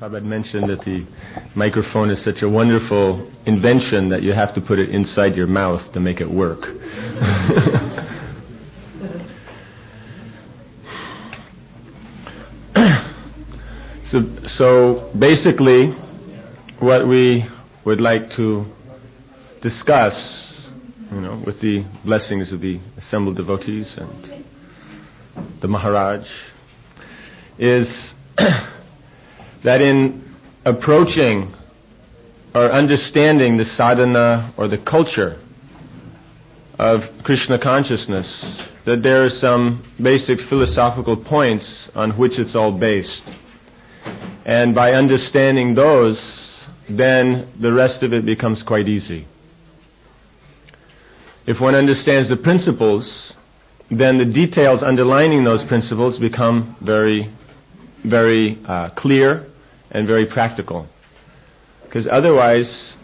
Prabhupada mentioned that the microphone is such a wonderful invention that you have to put it inside your mouth to make it work. So basically, what we would like to discuss, with the blessings of the assembled devotees and the Maharaj, is that in approaching or understanding the sadhana or the culture of Krishna consciousness, that there are some basic philosophical points on which it's all based. And by understanding those, then the rest of it becomes quite easy. If one understands the principles, then the details underlining those principles become very, very clear and very practical. Because otherwise,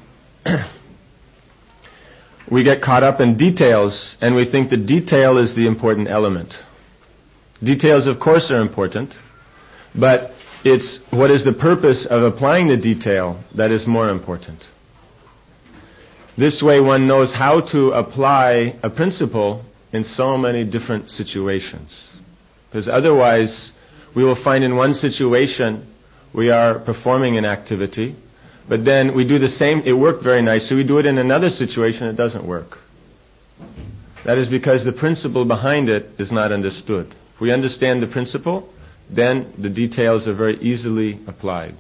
we get caught up in details and we think the detail is the important element. Details, of course, are important, but it's what is the purpose of applying the detail that is more important. This way one knows how to apply a principle in so many different situations. Because otherwise, we will find in one situation we are performing an activity, but then we do the same, it worked very nice, so we do it in another situation, it doesn't work. That is because the principle behind it is not understood. If we understand the principle, then the details are very easily applied.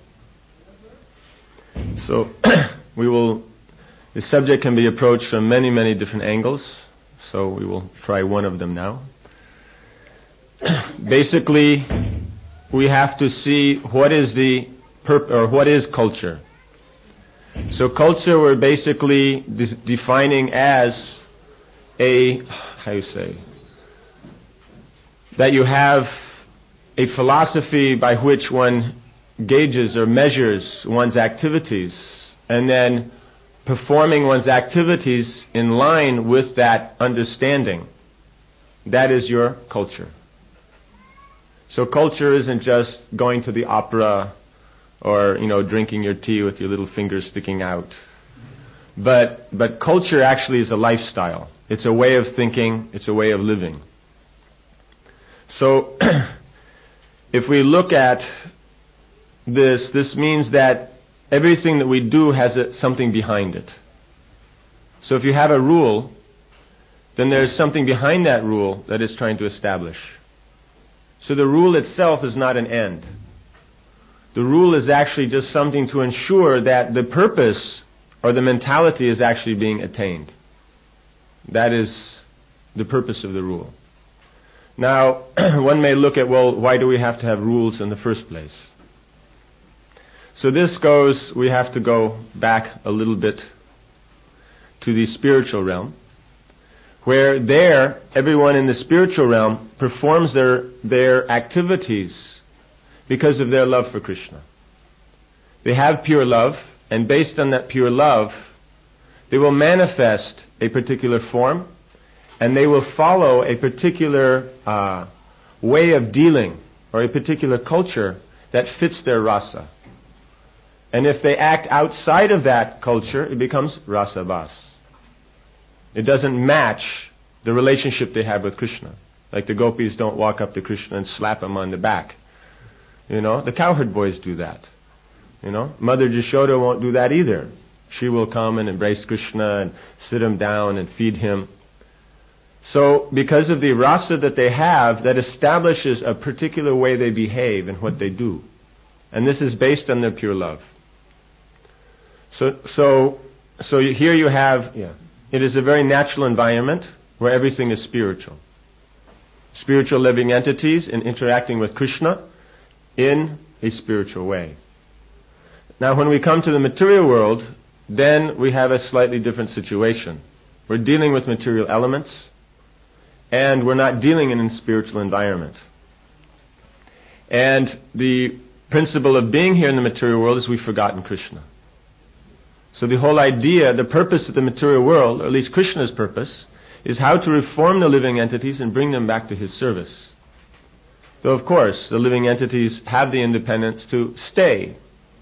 So the subject can be approached from many, many different angles, so we will try one of them now. Basically, we have to see what is what is culture. So culture we're basically defining as that you have a philosophy by which one gauges or measures one's activities, and then performing one's activities in line with that understanding. That is your culture. So culture isn't just going to the opera or, drinking your tea with your little fingers sticking out. But culture actually is a lifestyle. It's a way of thinking, it's a way of living. So if we look at this means that everything that we do has something behind it. So if you have a rule, then there's something behind that rule that it's trying to establish. So the rule itself is not an end. The rule is actually just something to ensure that the purpose or the mentality is actually being attained. That is the purpose of the rule. Now, one may look at, why do we have to have rules in the first place? So we have to go back a little bit to the spiritual realm, where everyone in the spiritual realm performs their activities because of their love for Krishna. They have pure love, and based on that pure love, they will manifest a particular form, and they will follow a particular way of dealing, or a particular culture that fits their rasa. And if they act outside of that culture, it becomes rasabas. It doesn't match the relationship they have with Krishna. Like the gopis don't walk up to Krishna and slap him on the back. The cowherd boys do that. Mother Jashoda won't do that either. She will come and embrace Krishna and sit him down and feed him. So because of the rasa that they have, that establishes a particular way they behave and what they do. And this is based on their pure love. So here you have, it is a very natural environment where everything is spiritual. Spiritual living entities in interacting with Krishna in a spiritual way. Now when we come to the material world, then we have a slightly different situation. We're dealing with material elements, and we're not dealing in a spiritual environment. And the principle of being here in the material world is we've forgotten Krishna. So the whole idea, the purpose of the material world, or at least Krishna's purpose, is how to reform the living entities and bring them back to his service. Though of course, the living entities have the independence to stay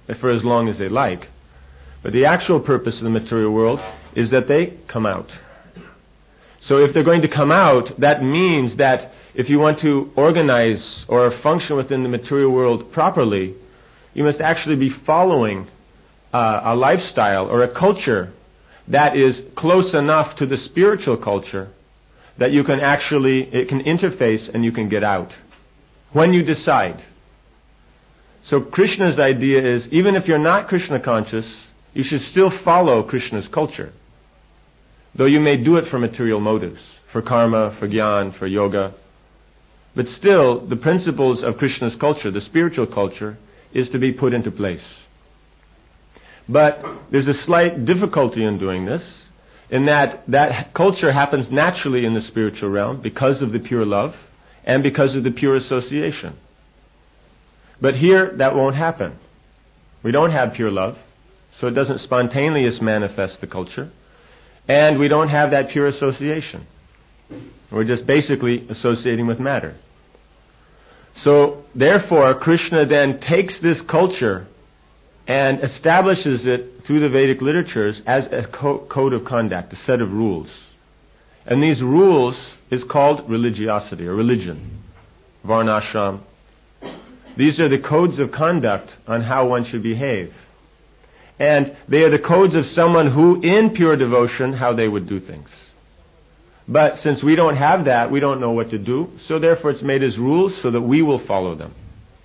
for as long as they like. But the actual purpose of the material world is that they come out. So if they're going to come out, that means that if you want to organize or function within the material world properly, you must actually be following a lifestyle or a culture that is close enough to the spiritual culture that you can actually, it can interface and you can get out when you decide. So Krishna's idea is, even if you're not Krishna conscious, you should still follow Krishna's culture. Though you may do it for material motives, for karma, for jnana, for yoga. But still, the principles of Krishna's culture, the spiritual culture, is to be put into place. But there's a slight difficulty in doing this, in that culture happens naturally in the spiritual realm because of the pure love and because of the pure association. But here, that won't happen. We don't have pure love, so it doesn't spontaneously manifest the culture, and we don't have that pure association. We're just basically associating with matter. So, therefore, Krishna then takes this culture and establishes it through the Vedic literatures as a code of conduct, a set of rules. And these rules is called religiosity, or religion, varnashram. These are the codes of conduct on how one should behave. And they are the codes of someone who, in pure devotion, how they would do things. But since we don't have that, we don't know what to do, so therefore it's made as rules so that we will follow them.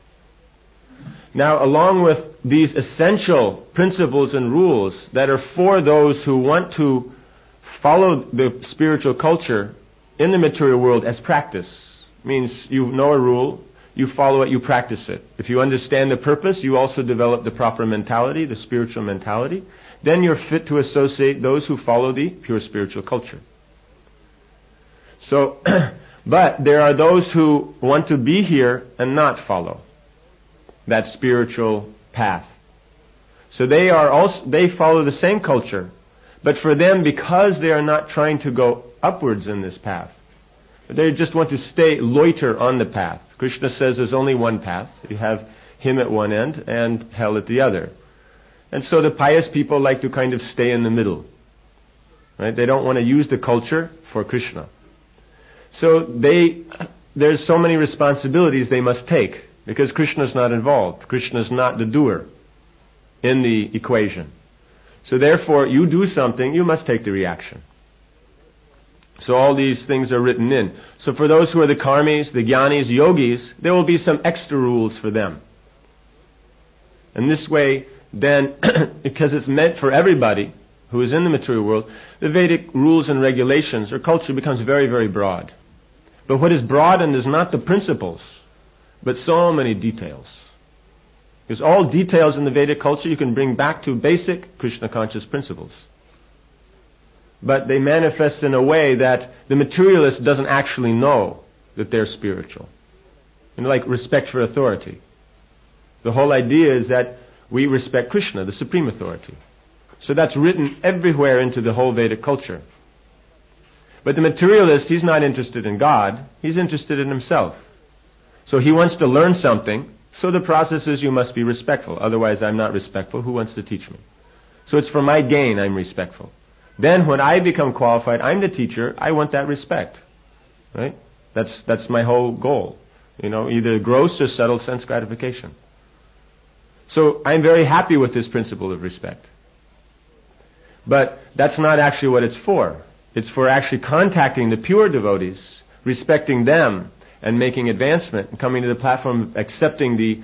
Now, along with these essential principles and rules that are for those who want to follow the spiritual culture in the material world as practice, means you know a rule, you follow it, you practice it. If you understand the purpose, you also develop the proper mentality, the spiritual mentality, then you're fit to associate those who follow the pure spiritual culture. So, but there are those who want to be here and not follow that spiritual path. So they follow the same culture, but for them, because they are not trying to go upwards in this path, they just want to loiter on the path. Krishna says there's only one path. You have him at one end and hell at the other. And so the pious people like to kind of stay in the middle. Right? They don't want to use the culture for Krishna. So there's so many responsibilities they must take, because Krishna's not involved. Krishna's not the doer in the equation. So therefore, you do something, you must take the reaction. So all these things are written in. So for those who are the karmis, the jnanis, yogis, there will be some extra rules for them. And this way, then, because it's meant for everybody who is in the material world, the Vedic rules and regulations or culture becomes very, very broad. But what is broadened is not the principles, but so many details. Because all details in the Vedic culture you can bring back to basic Krishna conscious principles. But they manifest in a way that the materialist doesn't actually know that they're spiritual. Like respect for authority. The whole idea is that we respect Krishna, the supreme authority. So that's written everywhere into the whole Vedic culture. But the materialist, he's not interested in God, he's interested in himself. So he wants to learn something, so the process is you must be respectful. Otherwise I'm not respectful. Who wants to teach me? So it's for my gain I'm respectful. Then when I become qualified, I'm the teacher, I want that respect. Right? That's my whole goal. Either gross or subtle sense gratification. So I'm very happy with this principle of respect. But that's not actually what it's for. It's for actually contacting the pure devotees, respecting them, and making advancement, and coming to the platform of accepting the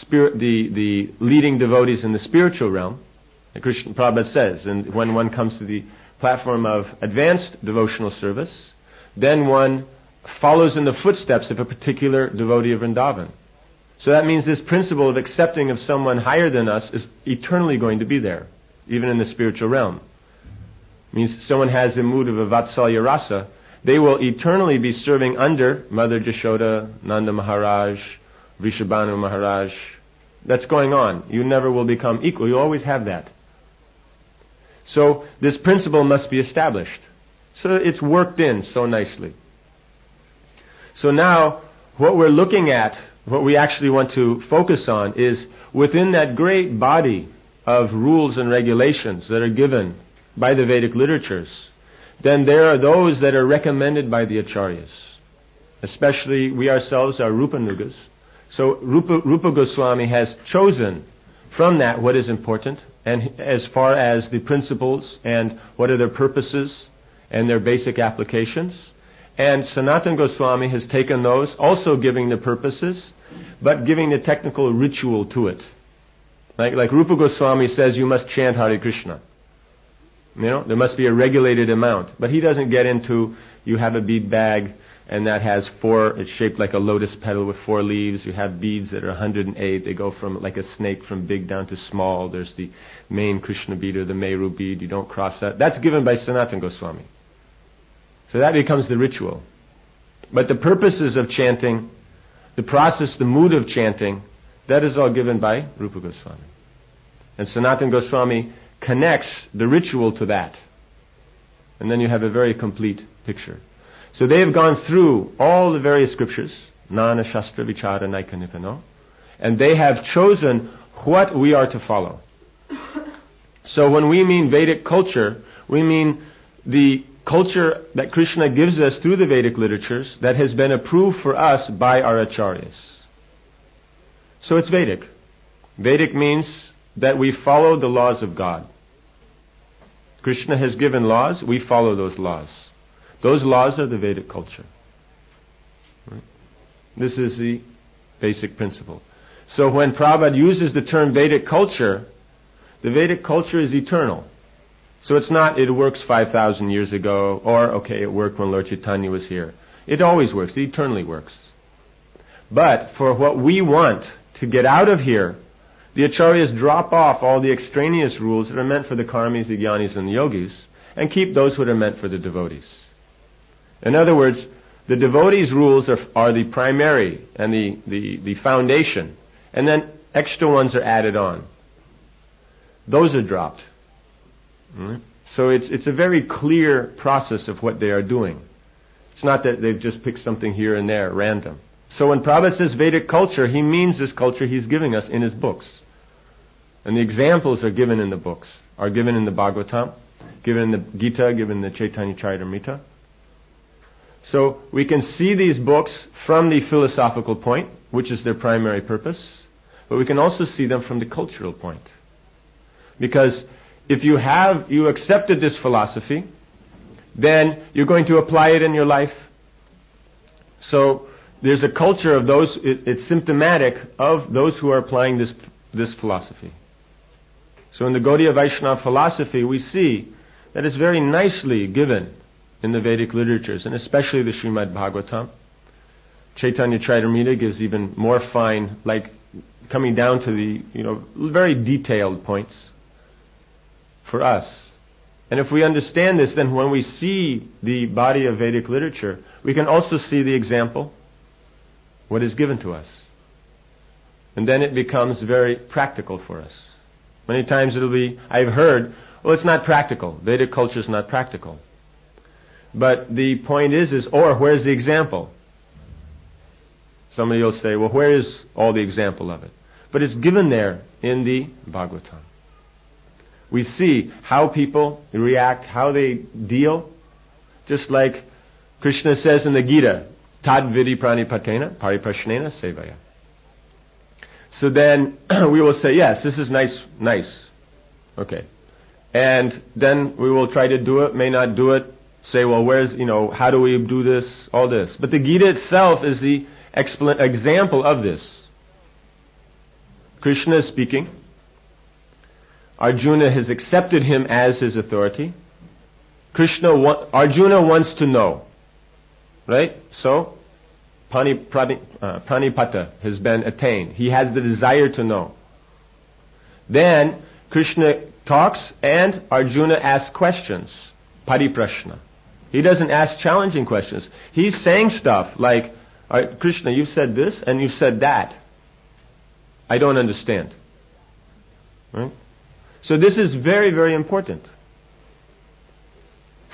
leading devotees in the spiritual realm. Like Krishna Prabhupada says, and when one comes to the platform of advanced devotional service, then one follows in the footsteps of a particular devotee of Vrindavan. So that means this principle of accepting of someone higher than us is eternally going to be there, even in the spiritual realm. It means someone has the mood of a Vatsalya rasa, they will eternally be serving under Mother Jashoda, Nanda Maharaj, Vrishabhanu Maharaj. That's going on. You never will become equal. You always have that. So this principle must be established. So it's worked in so nicely. So now, what we're looking at what we actually want to focus on is within that great body of rules and regulations that are given by the Vedic literatures, then there are those that are recommended by the acharyas. Especially we ourselves are Rupanugas. So Rupa Goswami has chosen from that what is important, and as far as the principles and what are their purposes and their basic applications. And Sanatana Goswami has taken those, also giving the purposes, but giving the technical ritual to it. Like Rupa Goswami says, you must chant Hare Krishna. There must be a regulated amount. But he doesn't get into, you have a bead bag, and that has it's shaped like a lotus petal with 4 leaves. You have beads that are 108. They go from like a snake from big down to small. There's the main Krishna bead or the Meru bead. You don't cross that. That's given by Sanatana Goswami. So that becomes the ritual. But the purposes of chanting, the process, the mood of chanting, that is all given by Rupa Goswami. And Sanatana Goswami connects the ritual to that. And then you have a very complete picture. So they have gone through all the various scriptures, Nana Shastra Vichara Naika Nipano, and they have chosen what we are to follow. So when we mean Vedic culture, we mean the culture that Krishna gives us through the Vedic literatures that has been approved for us by our acharyas. So it's Vedic. Vedic means that we follow the laws of God. Krishna has given laws, we follow those laws. Those laws are the Vedic culture. Right? This is the basic principle. So when Prabhupada uses the term Vedic culture, the Vedic culture is eternal. So it's not, it works 5,000 years ago, or, it worked when Lord Chaitanya was here. It always works. It eternally works. But for what we want to get out of here, the acharyas drop off all the extraneous rules that are meant for the karmis, the jnanis, and the yogis, and keep those that are meant for the devotees. In other words, the devotees' rules are the primary and the foundation, and then extra ones are added on. Those are dropped. So it's a very clear process of what they are doing. It's not that they've just picked something here and there, random. So when Prabhupada says Vedic culture, he means this culture he's giving us in his books. And the examples are given in the books, are given in the Bhagavatam, given in the Gita, given in the Chaitanya Charitamrita. So we can see these books from the philosophical point, which is their primary purpose, but we can also see them from the cultural point. Because if you accepted this philosophy, then you're going to apply it in your life. So there's a culture of those, it's symptomatic of those who are applying this philosophy. So in the Gaudiya Vaishnava philosophy, we see that it's very nicely given in the Vedic literatures, and especially the Srimad Bhagavatam. Chaitanya Charitamrita gives even more fine, like coming down to the, very detailed points for us. And if we understand this, then when we see the body of Vedic literature, we can also see the example, what is given to us. And then it becomes very practical for us. Many times I've heard, it's not practical. Vedic culture is not practical. But the point is, where's the example? Somebody will say, where is all the example of it? But it's given there in the Bhagavatam. We see how people react, how they deal, just like Krishna says in the Gita, Tad vidi pranipatena pariprashnena sevaya. So then we will say, yes, this is nice. Okay. And then we will try to do it, may not do it, say, how do we do this, all this. But the Gita itself is the example of this. Krishna is speaking. Arjuna has accepted him as his authority. Arjuna wants to know. Right? So, pranipata has been attained. He has the desire to know. Then, Krishna talks and Arjuna asks questions. Pariprashna. He doesn't ask challenging questions. He's saying stuff like, Krishna, you said this and you said that. I don't understand. Right? So this is very, very important.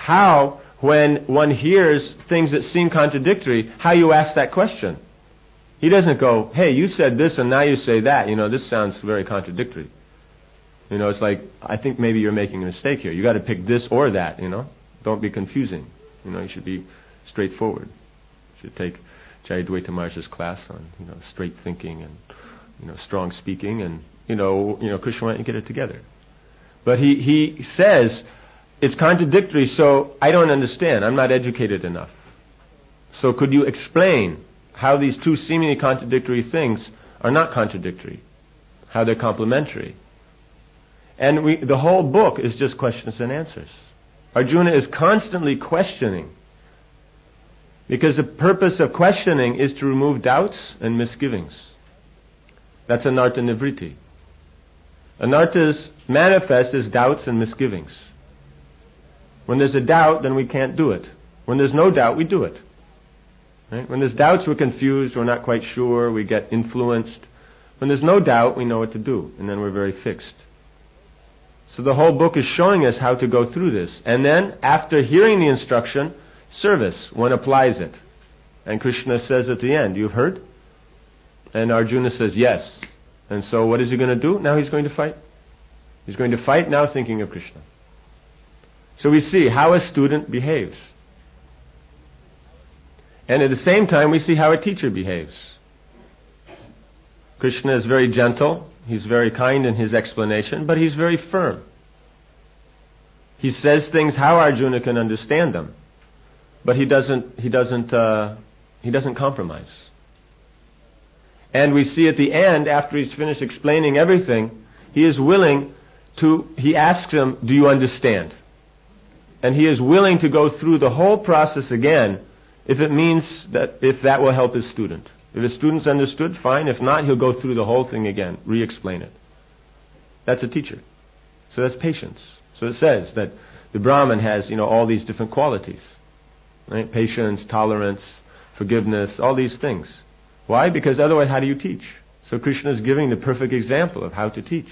How, when one hears things that seem contradictory, how you ask that question. He doesn't go, hey, you said this and now you say that. This sounds very contradictory. It's like, I think maybe you're making a mistake here. You got to pick this or that, Don't be confusing. You should be straightforward. You should take Jayadvaita Maharaj's class on, straight thinking and, strong speaking and, Krishna, why don't you get it together? But he says, it's contradictory, so I don't understand. I'm not educated enough. So could you explain how these two seemingly contradictory things are not contradictory? How they're complementary? And the whole book is just questions and answers. Arjuna is constantly questioning, because the purpose of questioning is to remove doubts and misgivings. That's anartha nivritti. Anarthas manifest as doubts and misgivings. When there's a doubt, then we can't do it. When there's no doubt, we do it. Right? When there's doubts, we're confused, we're not quite sure, we get influenced. When there's no doubt, we know what to do, and then we're very fixed. So the whole book is showing us how to go through this. And then, after hearing the instruction, service, one applies it. And Krishna says at the end, you've heard? And Arjuna says, yes. And so what is he going to do? Now he's going to fight. He's going to fight now thinking of Krishna. So we see how a student behaves. And at the same time, we see how a teacher behaves. Krishna is very gentle. He's very kind in his explanation, but he's very firm. He says things how Arjuna can understand them, but he doesn't compromise. And we see at the end, after he's finished explaining everything, he is willing to, he asks him, do you understand? And he is willing to go through the whole process again if it means that, if that will help his student. If his student's understood, fine. If not, he'll go through the whole thing again, re-explain it. That's a teacher. So that's patience. So it says that the Brahman has, all these different qualities. Right? Patience, tolerance, forgiveness, all these things. Why? Because otherwise how do you teach? So Krishna is giving the perfect example of how to teach.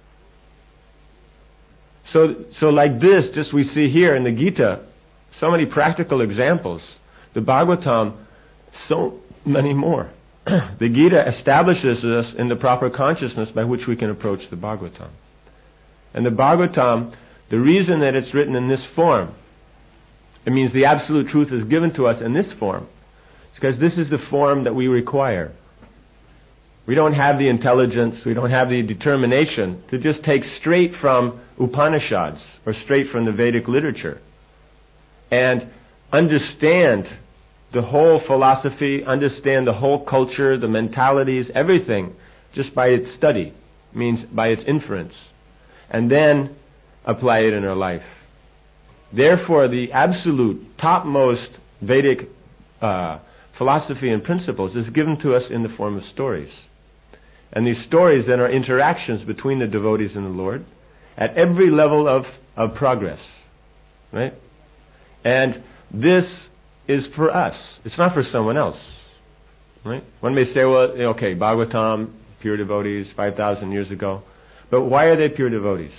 So like this, just we see here in the Gita, so many practical examples. The Bhagavatam, so many more. The Gita establishes us in the proper consciousness by which we can approach the Bhagavatam. And the Bhagavatam, the reason that it's written in this form, it means the absolute truth is given to us in this form. It's because this is the form that we require. We don't have the intelligence, we don't have the determination to just take straight from Upanishads or straight from the Vedic literature and understand the whole philosophy, understand the whole culture, the mentalities, everything, just by its study, means by its inference, and then apply it in our life. Therefore, the absolute, topmost Vedic philosophy and principles is given to us in the form of stories. And these stories then are interactions between the devotees and the Lord at every level of progress. Right? And this is for us. It's not for someone else. Right? One may say, well, okay, Bhagavatam, pure devotees, 5,000 years ago. But why are they pure devotees?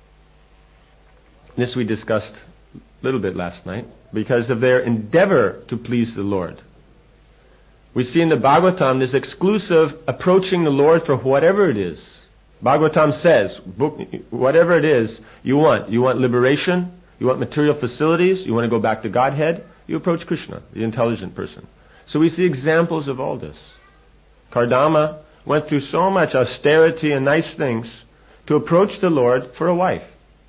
This we discussed a little bit last night. Because of their endeavor to please the Lord. We see in the Bhagavatam this exclusive approaching the Lord for whatever it is. Bhagavatam says, whatever it is you want. You want liberation, you want material facilities, you want to go back to Godhead, you approach Krishna, the intelligent person. So we see examples of all this. Kardama went through so much austerity and nice things to approach the Lord for a wife.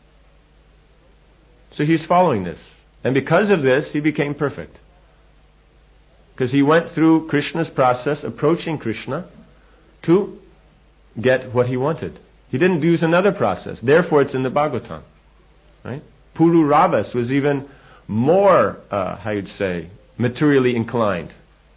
So he's following this. And because of this, he became perfect. Because he went through Krishna's process, approaching Krishna, to get what he wanted. He didn't use another process. Therefore, it's in the Bhagavatam. Right? Pururavas was even more, materially inclined.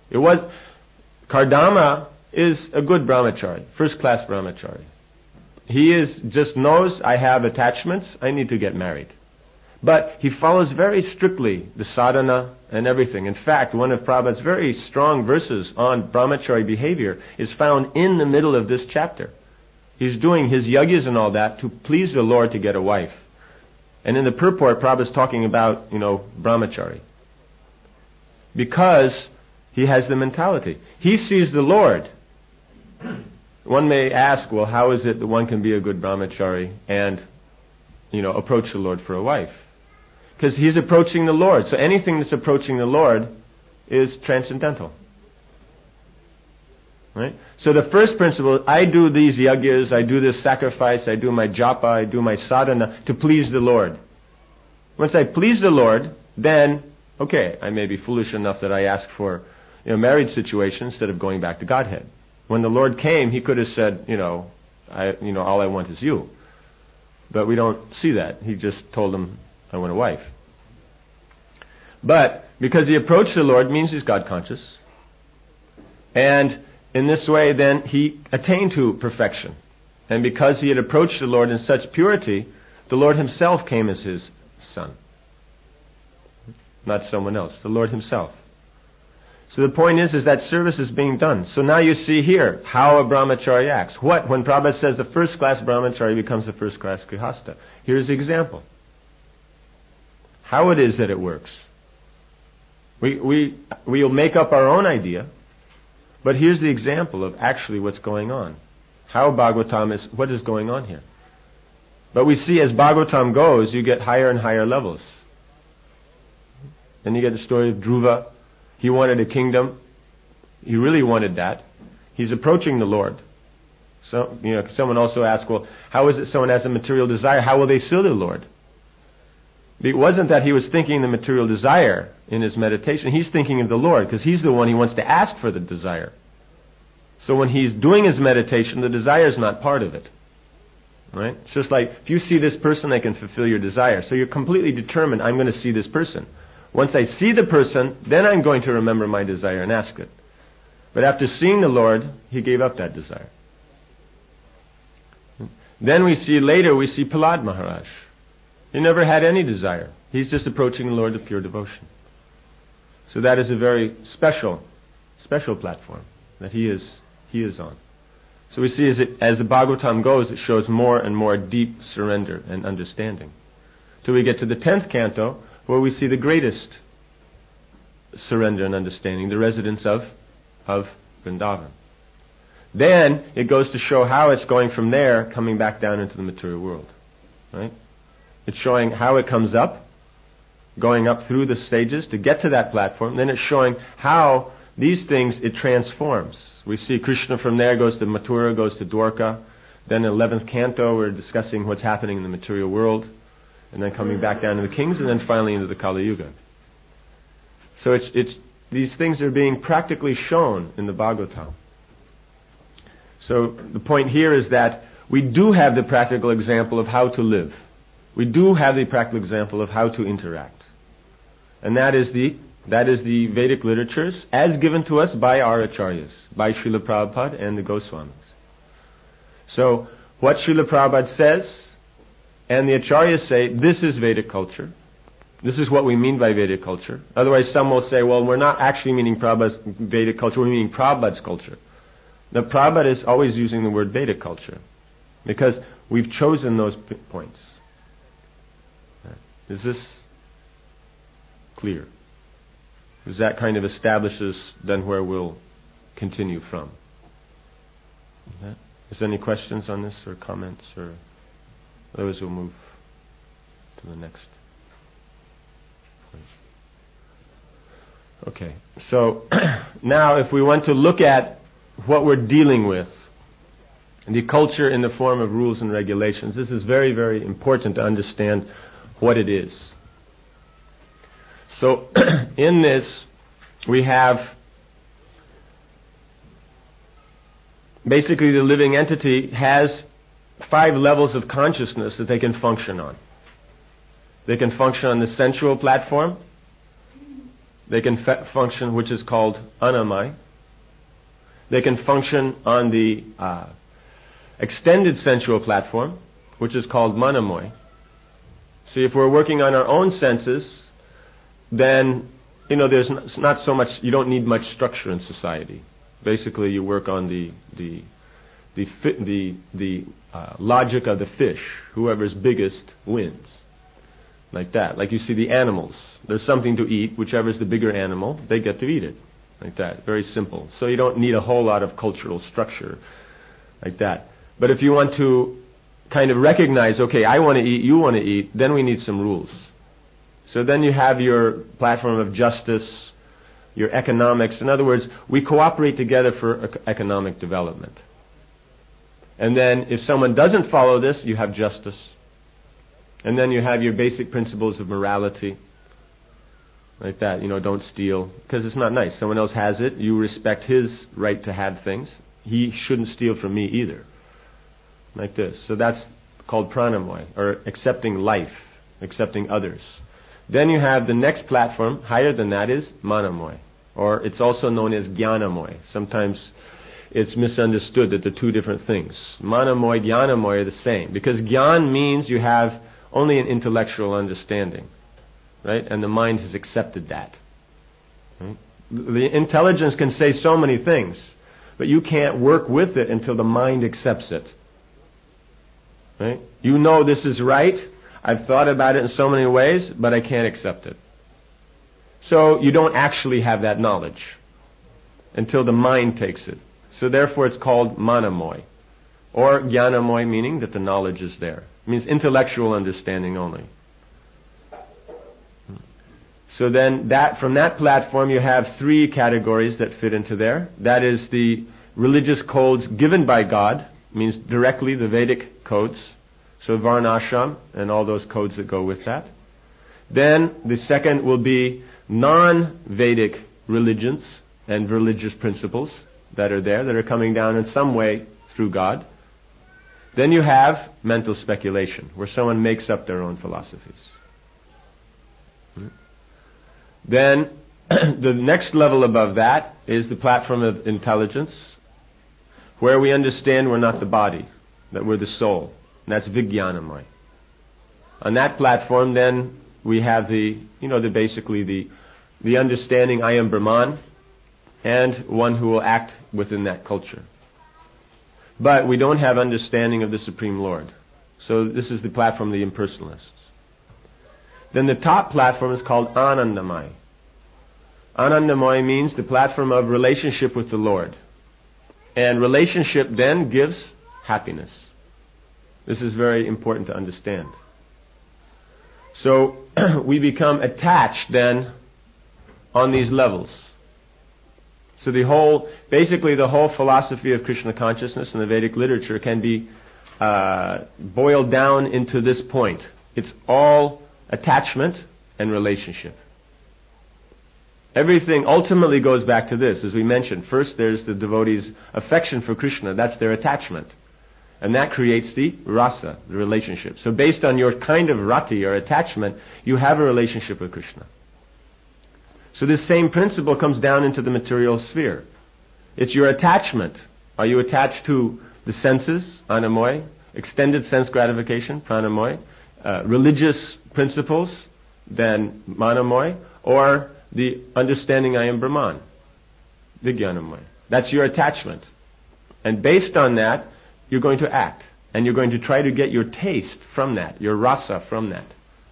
Kardama is a good brahmachari, first-class brahmachari. He just knows, I have attachments, I need to get married. But he follows very strictly the sadhana and everything. In fact, one of Prabhupada's very strong verses on brahmachari behavior is found in the middle of this chapter. He's doing his yagyas and all that to please the Lord to get a wife. And in the purport, Prabhupada is talking about, brahmachari. Because He has the mentality. He sees the Lord. One may ask, well, how is it that one can be a good brahmachari and, approach the Lord for a wife? Because he's approaching the Lord. So anything that's approaching the Lord is transcendental. Right? So the first principle, I do these yagyas, I do this sacrifice, I do my japa, I do my sadhana to please the Lord. Once I please the Lord, then, okay, I may be foolish enough that I ask for marriage situation instead of going back to Godhead. When the Lord came, He could have said, all I want is you. But we don't see that. He just told him, I want a wife. But because he approached the Lord means he's God conscious. And in this way, then, he attained to perfection. And because he had approached the Lord in such purity, the Lord Himself came as his son. Not someone else, the Lord Himself. So the point is that service is being done. So now you see here how a brahmachari acts. When Prabhupada says the first class brahmachari becomes the first class grihasta. Here's the example. How it is that it works. We'll make up our own idea, but here's the example of actually what's going on. How Bhagavatam is, what is going on here. But we see as Bhagavatam goes, you get higher and higher levels. Then you get the story of Dhruva. He wanted a kingdom. He really wanted that. He's approaching the Lord. So, someone also asked, well, how is it someone has a material desire? How will they see the Lord? It wasn't that he was thinking the material desire in his meditation. He's thinking of the Lord because He's the one he wants to ask for the desire. So when he's doing his meditation, the desire is not part of it. Right? It's just like, if you see this person, they can fulfill your desire. So you're completely determined, I'm going to see this person. Once I see the person, then I'm going to remember my desire and ask it. But after seeing the Lord, he gave up that desire. Then we see Prahlad Maharaj. He never had any desire. He's just approaching the Lord with pure devotion. So that is a very special platform that he is on. So we see as the Bhagavatam goes, it shows more and more deep surrender and understanding. Till we get to the 10th canto, where we see the greatest surrender and understanding, the residents of Vrindavan. Then it goes to show how it's going from there, coming back down into the material world. Right? It's showing how it comes up, going up through the stages to get to that platform. Then it's showing how these things it transforms. We see Krishna from there goes to Mathura, goes to Dwarka. Then in 11th canto we're discussing what's happening in the material world. And then coming back down to the kings, and then finally into the Kali Yuga. So it's these things are being practically shown in the Bhagavatam. So the point here is that we do have the practical example of how to live. We do have the practical example of how to interact. And that is the Vedic literatures as given to us by our acharyas, by Srila Prabhupada and the Goswamis. So what Srila Prabhupada says, and the acharyas say, this is Vedic culture. This is what we mean by Vedic culture. Otherwise some will say, well, we're not actually meaning Prabhupada's Vedic culture, we're meaning Prabhupada's culture. Now Prabhupada is always using the word Vedic culture, because we've chosen those points. Is this clear? Because that kind of establishes then where we'll continue from. Okay? Is there any questions on this or comments, or otherwise we'll move to the next point. Okay, so now if we want to look at what we're dealing with, the culture in the form of rules and regulations, this is very, very important to understand what it is. So in this we have basically the living entity has 5 levels of consciousness that they can function on. They can function on the sensual platform. They can function, which is called anamai. They can function on the extended sensual platform, which is called manamoy. See, if we're working on our own senses, then, there's not so much, you don't need much structure in society. Basically, you work on the logic of the fish. Whoever's biggest wins. Like that. Like you see the animals. There's something to eat. Whichever's the bigger animal, they get to eat it. like that. Very simple. So you don't need a whole lot of cultural structure like that. But if you want to kind of recognize, okay, I want to eat, you want to eat, then we need some rules. So then you have your platform of justice, your economics. In other words, we cooperate together for economic development. And then if someone doesn't follow this, you have justice. And then you have your basic principles of morality. Like that, don't steal, because it's not nice. Someone else has it, you respect his right to have things. He shouldn't steal from me either. Like this. So that's called pranamoy, or accepting life, accepting others. Then you have the next platform, higher than that, is manamoy, or it's also known as gyanamoy. Sometimes it's misunderstood that they're two different things. Manamoy, gyanamoy are the same, because gyan means you have only an intellectual understanding, right? And the mind has accepted that. Right? The intelligence can say so many things, but you can't work with it until the mind accepts it. Right? You know this is right. I've thought about it in so many ways, but I can't accept it. So you don't actually have that knowledge until the mind takes it. So therefore it's called manamoy, or gyanamoy, meaning that the knowledge is there. It means intellectual understanding only. So then from that platform you have three categories that fit into there. That is the religious codes given by God, means directly the Vedic codes. So Varna Ashram and all those codes that go with that. Then the second will be non-Vedic religions and religious principles that are there, that are coming down in some way through God. Then you have mental speculation, where someone makes up their own philosophies. Then the next level above that is the platform of intelligence, where we understand we're not the body, that we're the soul. And that's Vijnanamoy. On that platform then we have basically the understanding I am Brahman, and one who will act within that culture. But we don't have understanding of the Supreme Lord. So this is the platform of the impersonalists. Then the top platform is called Anandamay. Anandamay means the platform of relationship with the Lord. And relationship then gives happiness. This is very important to understand. So we become attached then on these levels. So the whole philosophy of Krishna consciousness in the Vedic literature can be boiled down into this point. It's all attachment and relationship. Everything ultimately goes back to this, as we mentioned. First there's the devotee's affection for Krishna, that's their attachment. And that creates the rasa, the relationship. So based on your kind of rati or attachment, you have a relationship with Krishna. So this same principle comes down into the material sphere. It's your attachment. Are you attached to the senses, anamoy, extended sense gratification, pranamoy, religious principles, then manamoy, or the understanding I am Brahman, vijnanamoy? That's your attachment. And based on that, you're going to act. And you're going to try to get your taste from that, your rasa from that.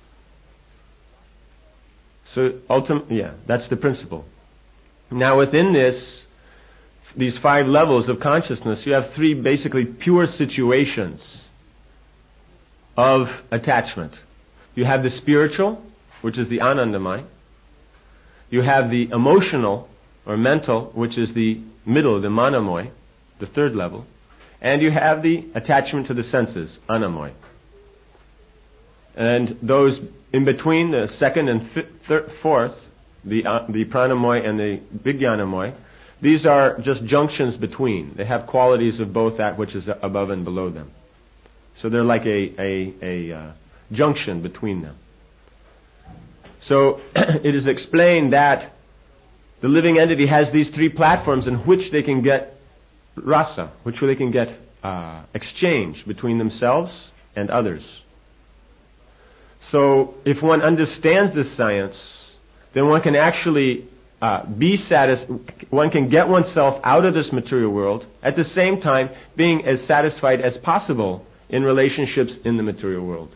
So that's the principle. Now within these 5 levels of consciousness, you have 3 basically pure situations of attachment. You have the spiritual, which is the anandamay. You have the emotional or mental, which is the middle, the manamoy, the 3rd level. And you have the attachment to the senses, anamoy. And those in between, the 2nd and 4th, the pranamoy and the vijnanamoy, these are just junctions between. They have qualities of both that which is above and below them. So they're like a junction between them. So it is explained that the living entity has these 3 platforms in which they can get rasa, which they can get exchange between themselves and others. So if one understands this science, then one can actually one can get oneself out of this material world, at the same time being as satisfied as possible in relationships in the material world.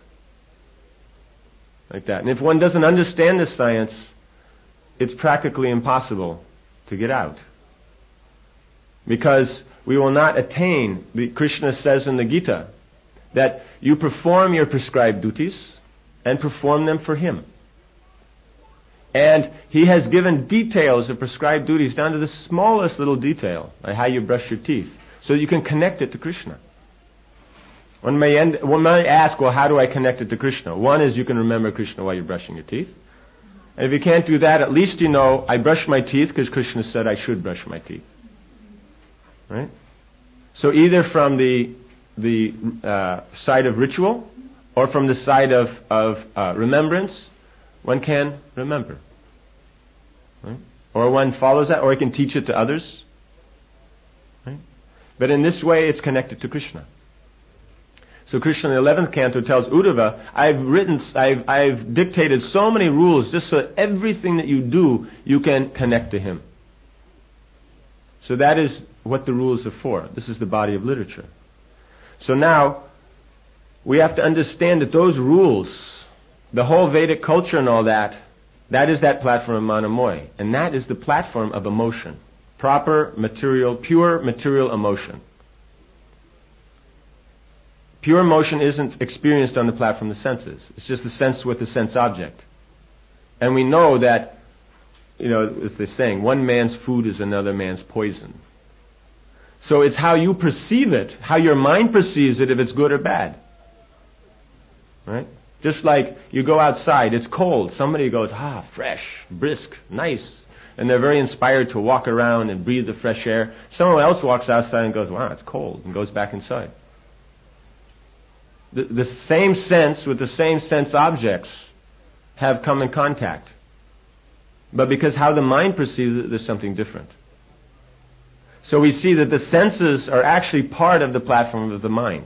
Like that. And if one doesn't understand this science, it's practically impossible to get out. Because we will not attain, Krishna says in the Gita, that you perform your prescribed duties and perform them for Him. And He has given details of prescribed duties down to the smallest little detail, like how you brush your teeth, so that you can connect it to Krishna. One may ask, well, how do I connect it to Krishna? One is you can remember Krishna while you're brushing your teeth. And if you can't do that, at least you know, I brush my teeth because Krishna said I should brush my teeth. Right? So either from the side of ritual or from the side of remembrance, one can remember. Right? Or one follows that, or he can teach it to others. Right? But in this way, it's connected to Krishna. So Krishna in the 11th canto tells Uddhava, I've dictated so many rules just so that everything that you do, you can connect to Him. So that is what the rules are for. This is the body of literature. So now, we have to understand that those rules, the whole Vedic culture and all that, that is that platform of Manamoy. And that is the platform of emotion. Proper material, pure material emotion. Pure emotion isn't experienced on the platform of the senses. It's just the sense with the sense object. And we know that, as they're saying, one man's food is another man's poison. So it's how you perceive it, how your mind perceives it, if it's good or bad. Right? Just like you go outside, it's cold. Somebody goes, fresh, brisk, nice. And they're very inspired to walk around and breathe the fresh air. Someone else walks outside and goes, wow, it's cold, and goes back inside. The same sense with the same sense objects have come in contact. But because how the mind perceives it, there's something different. So we see that the senses are actually part of the platform of the mind.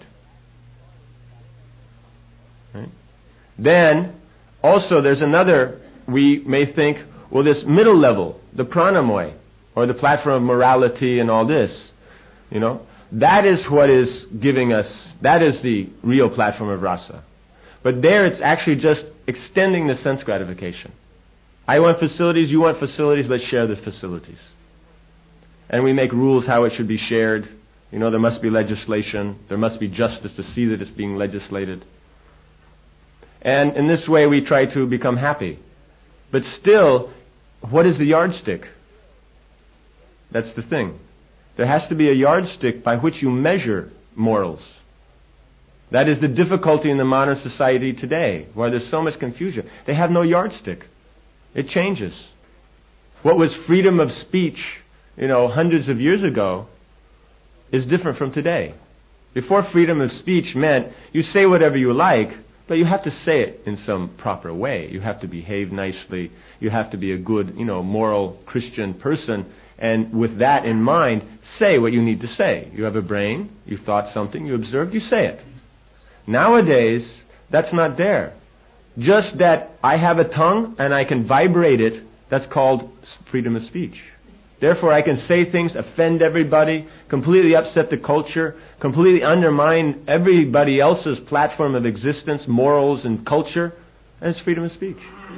Right? Then, also there's another, we may think, well, this middle level, the pranamoy, or the platform of morality and all this, that is what is giving us, that is the real platform of rasa. But there it's actually just extending the sense gratification. I want facilities, you want facilities, let's share the facilities. And we make rules how it should be shared. There must be legislation, there must be justice to see that it's being legislated. And in this way we try to become happy. But still, what is the yardstick? That's the thing. There has to be a yardstick by which you measure morals. That is the difficulty in the modern society today, where there's so much confusion. They have no yardstick. It changes. What was freedom of speech, hundreds of years ago, is different from today. Before, freedom of speech meant you say whatever you like, but you have to say it in some proper way. You have to behave nicely. You have to be a good, moral Christian person. And with that in mind, say what you need to say. You have a brain, you thought something, you observed, you say it. Nowadays, that's not there. Just that I have a tongue and I can vibrate it, that's called freedom of speech. Therefore, I can say things, offend everybody, completely upset the culture, completely undermine everybody else's platform of existence, morals and culture, and it's freedom of speech.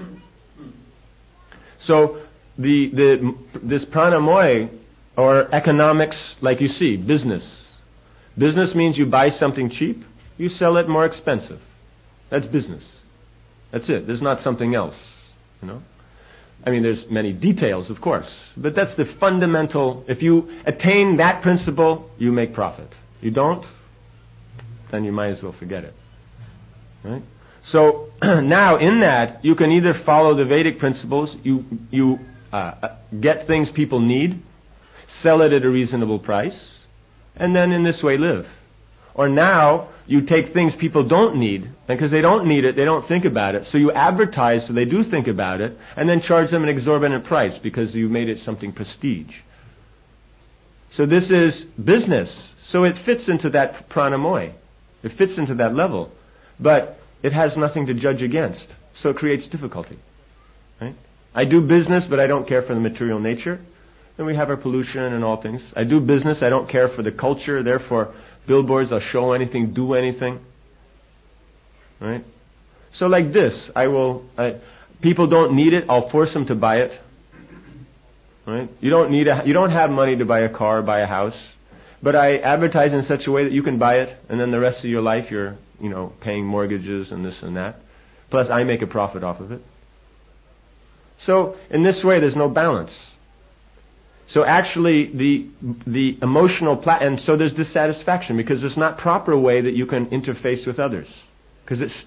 So, this pranamoy, or economics, like you see, business. Business means you buy something cheap, you sell it more expensive. That's business. That's it. There's not something else, there's many details, of course, but that's the fundamental. If you attain that principle, you make profit. You don't, then you might as well forget it. Right? So now in that, you can either follow the Vedic principles, you get things people need, sell it at a reasonable price, and then in this way live. Or now, you take things people don't need, and because they don't need it, they don't think about it, so you advertise so they do think about it, and then charge them an exorbitant price because you made it something prestige. So this is business, so it fits into that pranamoy. It fits into that level, but it has nothing to judge against, so it creates difficulty. Right? I do business, but I don't care for the material nature. Then we have our pollution and all things. I do business, I don't care for the culture, therefore billboards, I'll show anything, do anything. Right? So like this, people don't need it, I'll force them to buy it. Right? You don't have money to buy a car, buy a house, but I advertise in such a way that you can buy it, and then the rest of your life you're, paying mortgages and this and that. Plus, I make a profit off of it. So, in this way, there's no balance. So actually, the emotional and so there's dissatisfaction because there's not proper way that you can interface with others. Because the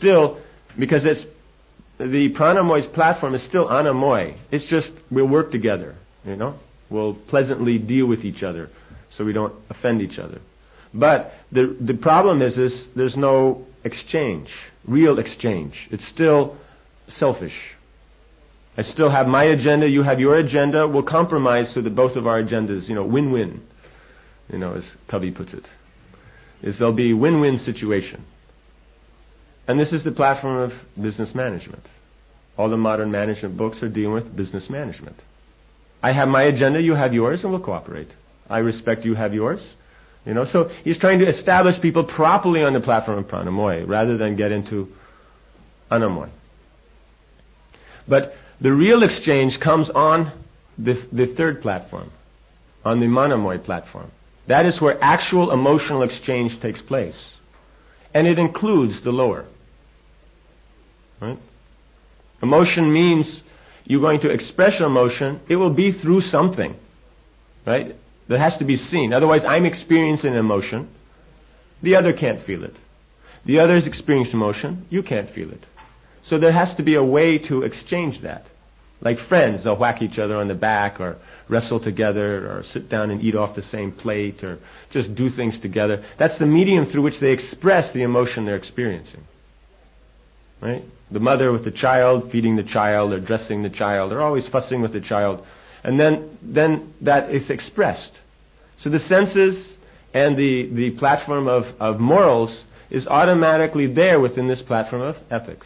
pranamoy's platform is still anamoy. It's just, we'll work together, We'll pleasantly deal with each other so we don't offend each other. But the problem is there's no exchange, real exchange. It's still selfish. I still have my agenda, you have your agenda, we'll compromise so that both of our agendas, win-win, as Kavi puts it. There'll be win-win situation. And this is the platform of business management. All the modern management books are dealing with business management. I have my agenda, you have yours, and we'll cooperate. I respect you have yours. So he's trying to establish people properly on the platform of pranamoy rather than get into anamoy. But the real exchange comes on the third platform, on the manamoy platform. That is where actual emotional exchange takes place. And it includes the lower. Right? Emotion means you're going to express emotion, it will be through something. Right? That has to be seen. Otherwise, I'm experiencing emotion, the other can't feel it. The other's experiencing emotion, you can't feel it. So there has to be a way to exchange that. Like friends, they'll whack each other on the back or wrestle together or sit down and eat off the same plate or just do things together. That's the medium through which they express the emotion they're experiencing. Right? The mother with the child, feeding the child or dressing the child, they're always fussing with the child. And then that is expressed. So the senses and the platform of morals is automatically there within this platform of ethics.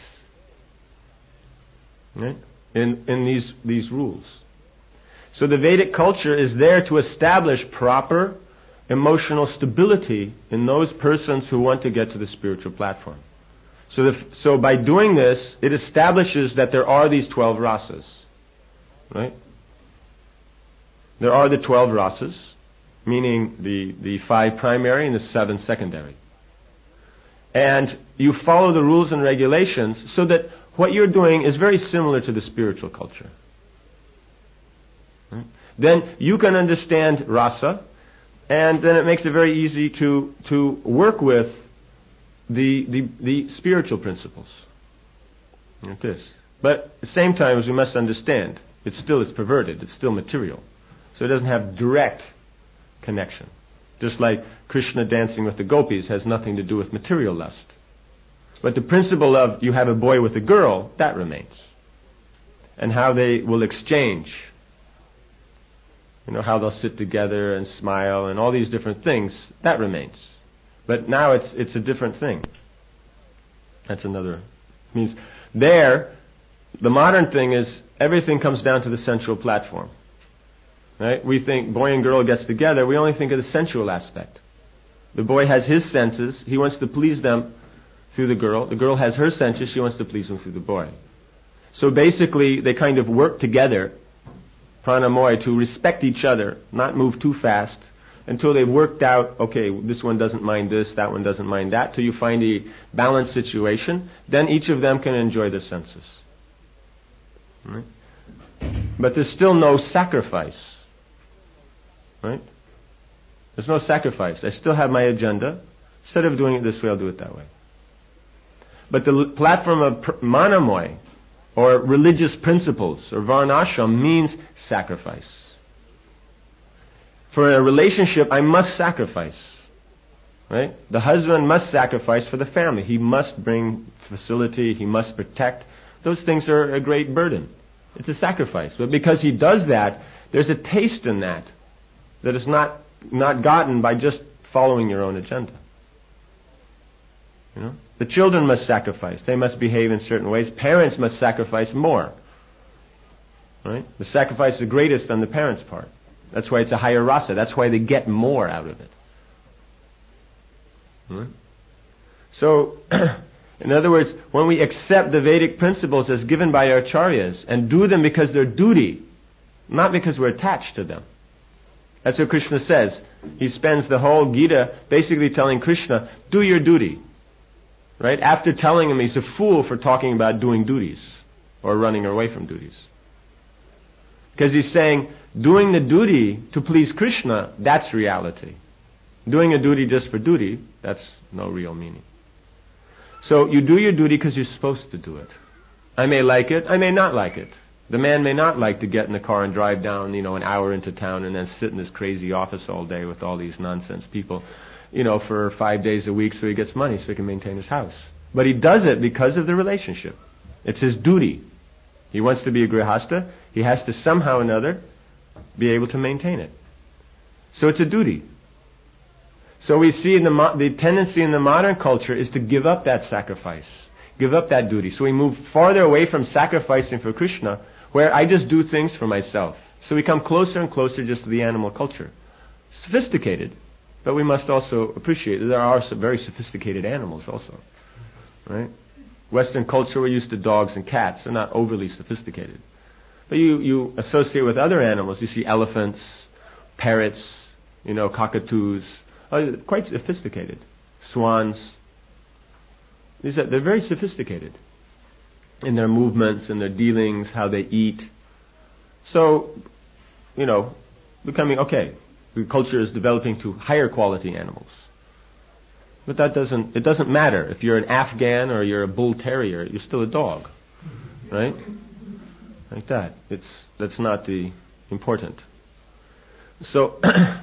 Right? In these rules. So the Vedic culture is there to establish proper emotional stability in those persons who want to get to the spiritual platform. So by doing this, it establishes that there are these 12 rasas. Right? There are the 12 rasas, meaning the 5 primary and the 7 secondary. And you follow the rules and regulations so that what you're doing is very similar to the spiritual culture. Right? Then you can understand rasa, and then it makes it very easy to work with the spiritual principles. Like this. But at the same time, as we must understand, it's perverted, it's still material. So it doesn't have direct connection. Just like Krishna dancing with the gopis has nothing to do with material lust. But the principle of you have a boy with a girl, that remains. And how they will exchange. How they'll sit together and smile and all these different things, that remains. But now it's a different thing. That's another. Means there, the modern thing is everything comes down to the sensual platform. Right? We think boy and girl gets together, we only think of the sensual aspect. The boy has his senses, he wants to please them through the girl. The girl has her senses, she wants to please him through the boy. So basically, they kind of work together, pranamoy, to respect each other, not move too fast, until they've worked out, okay, this one doesn't mind this, that one doesn't mind that, till you find a balanced situation, then each of them can enjoy the senses. Right? But there's still no sacrifice. Right? There's no sacrifice. I still have my agenda. Instead of doing it this way, I'll do it that way. But the platform of manamoy, or religious principles, or varnashram, means sacrifice. For a relationship, I must sacrifice. Right? The husband must sacrifice for the family. He must bring facility, he must protect. Those things are a great burden. It's a sacrifice. But because he does that, there's a taste in that is not gotten by just following your own agenda. The children must sacrifice. They must behave in certain ways. Parents must sacrifice more. Right? The sacrifice is the greatest on the parents' part. That's why it's a higher rasa. That's why they get more out of it. Right? So, in other words, when we accept the Vedic principles as given by our acharyas and do them because they're duty, not because we're attached to them. That's what Krishna says. He spends the whole Gita basically telling Krishna, do your duty. Right? After telling him he's a fool for talking about doing duties or running away from duties. Because he's saying, doing the duty to please Krishna, that's reality. Doing a duty just for duty, that's no real meaning. So you do your duty because you're supposed to do it. I may like it, I may not like it. The man may not like to get in the car and drive down, an hour into town and then sit in this crazy office all day with all these nonsense people, for 5 days a week so he gets money so he can maintain his house. But he does it because of the relationship. It's his duty. He wants to be a grihasta. He has to somehow or another be able to maintain it. So it's a duty. So we see the tendency in the modern culture is to give up that sacrifice, give up that duty. So we move farther away from sacrificing for Krishna, where I just do things for myself. So we come closer and closer just to the animal culture. Sophisticated, but we must also appreciate that there are some very sophisticated animals also. Right? Western culture, we're used to dogs and cats. They're not overly sophisticated. But you associate with other animals. You see elephants, parrots, cockatoos. Quite sophisticated. Swans. They're very sophisticated in their movements and their dealings, how they eat. So, becoming, the culture is developing to higher quality animals. But it doesn't matter. If you're an Afghan or you're a bull terrier, you're still a dog. Right? Like that. That's not the important. So,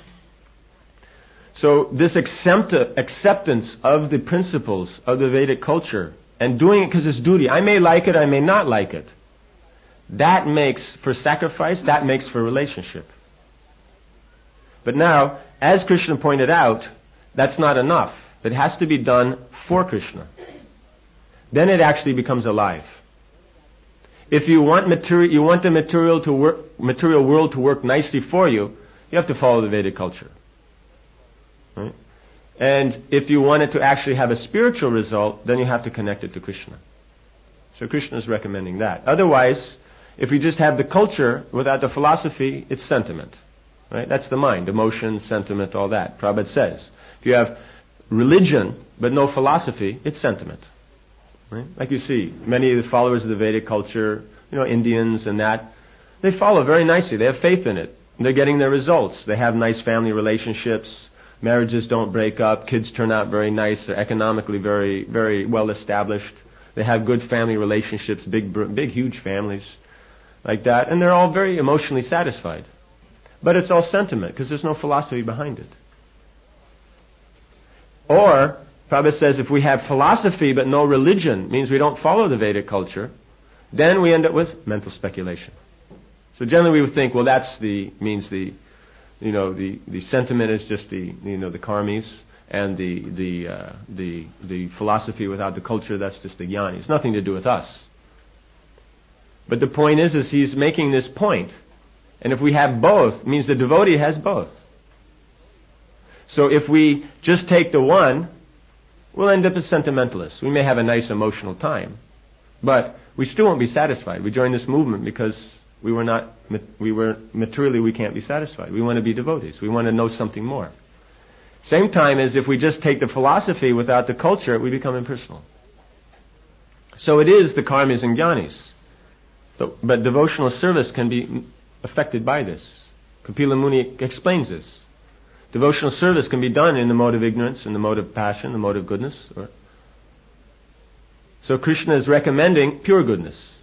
so this acceptance of the principles of the Vedic culture and doing it because it's duty. I may like it, I may not like it. That makes for sacrifice, that makes for relationship. But now, as Krishna pointed out, that's not enough. It has to be done for Krishna. Then it actually becomes alive. If you want the material world to work nicely for you, you have to follow the Vedic culture. Right? And if you want it to actually have a spiritual result, then you have to connect it to Krishna. So Krishna is recommending that. Otherwise, if we just have the culture without the philosophy, it's sentiment. Right? That's the mind, emotion, sentiment, all that. Prabhupada says. If you have religion but no philosophy, it's sentiment. Right? Like you see, many of the followers of the Vedic culture, Indians and that, they follow very nicely. They have faith in it. They're getting their results. They have nice family relationships. Marriages don't break up. Kids turn out very nice. They're economically very, very well established. They have good family relationships, big, huge families like that. And they're all very emotionally satisfied. But it's all sentiment because there's no philosophy behind it. Or, Prabhupada says, if we have philosophy but no religion, means we don't follow the Vedic culture, then we end up with mental speculation. So generally we would think, well, the sentiment is just the karmis, and the philosophy without the culture, that's just the jnanis. Nothing to do with us. But the point is he's making this point. And if we have both, it means the devotee has both. So if we just take the one, we'll end up as sentimentalists. We may have a nice emotional time, but we still won't be satisfied. We joined this movement because we can't be satisfied. We want to be devotees. We want to know something more. Same time as if we just take the philosophy without the culture, we become impersonal. So it is the karmis and jnanis. But devotional service can be affected by this. Kapila Muni explains this. Devotional service can be done in the mode of ignorance, in the mode of passion, the mode of goodness. So Krishna is recommending pure goodness.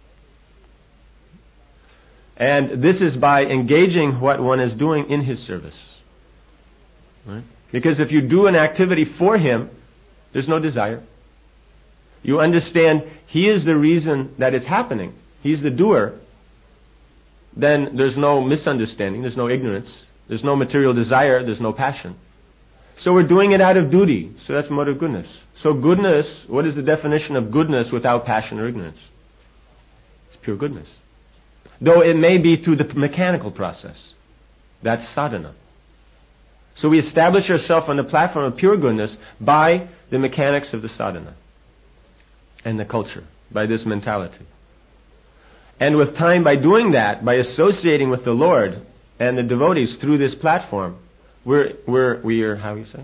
And this is by engaging what one is doing in his service. Right? Because if you do an activity for him, there's no desire. You understand he is the reason that it's happening. He's the doer. Then there's no misunderstanding, there's no ignorance, there's no material desire, there's no passion. So we're doing it out of duty. So that's mode of goodness. So goodness, what is the definition of goodness without passion or ignorance? It's pure goodness. Though it may be through the mechanical process. That's sadhana. So we establish ourselves on the platform of pure goodness by the mechanics of the sadhana and the culture, by this mentality. And with time, by doing that, by associating with the Lord and the devotees through this platform, we are, how do you say?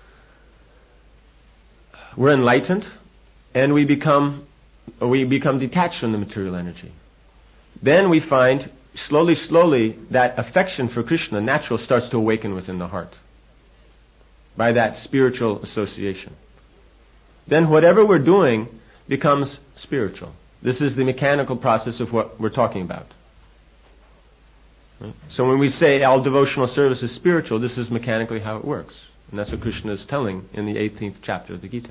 We're enlightened, and we become detached from the material energy. Then we find, slowly, that affection for Krishna, natural, starts to awaken within the heart by that spiritual association. Then whatever we're doing becomes spiritual. This is the mechanical process of what we're talking about. Right? So when we say all devotional service is spiritual, this is mechanically how it works. And that's what Krishna is telling in the 18th chapter of the Gita.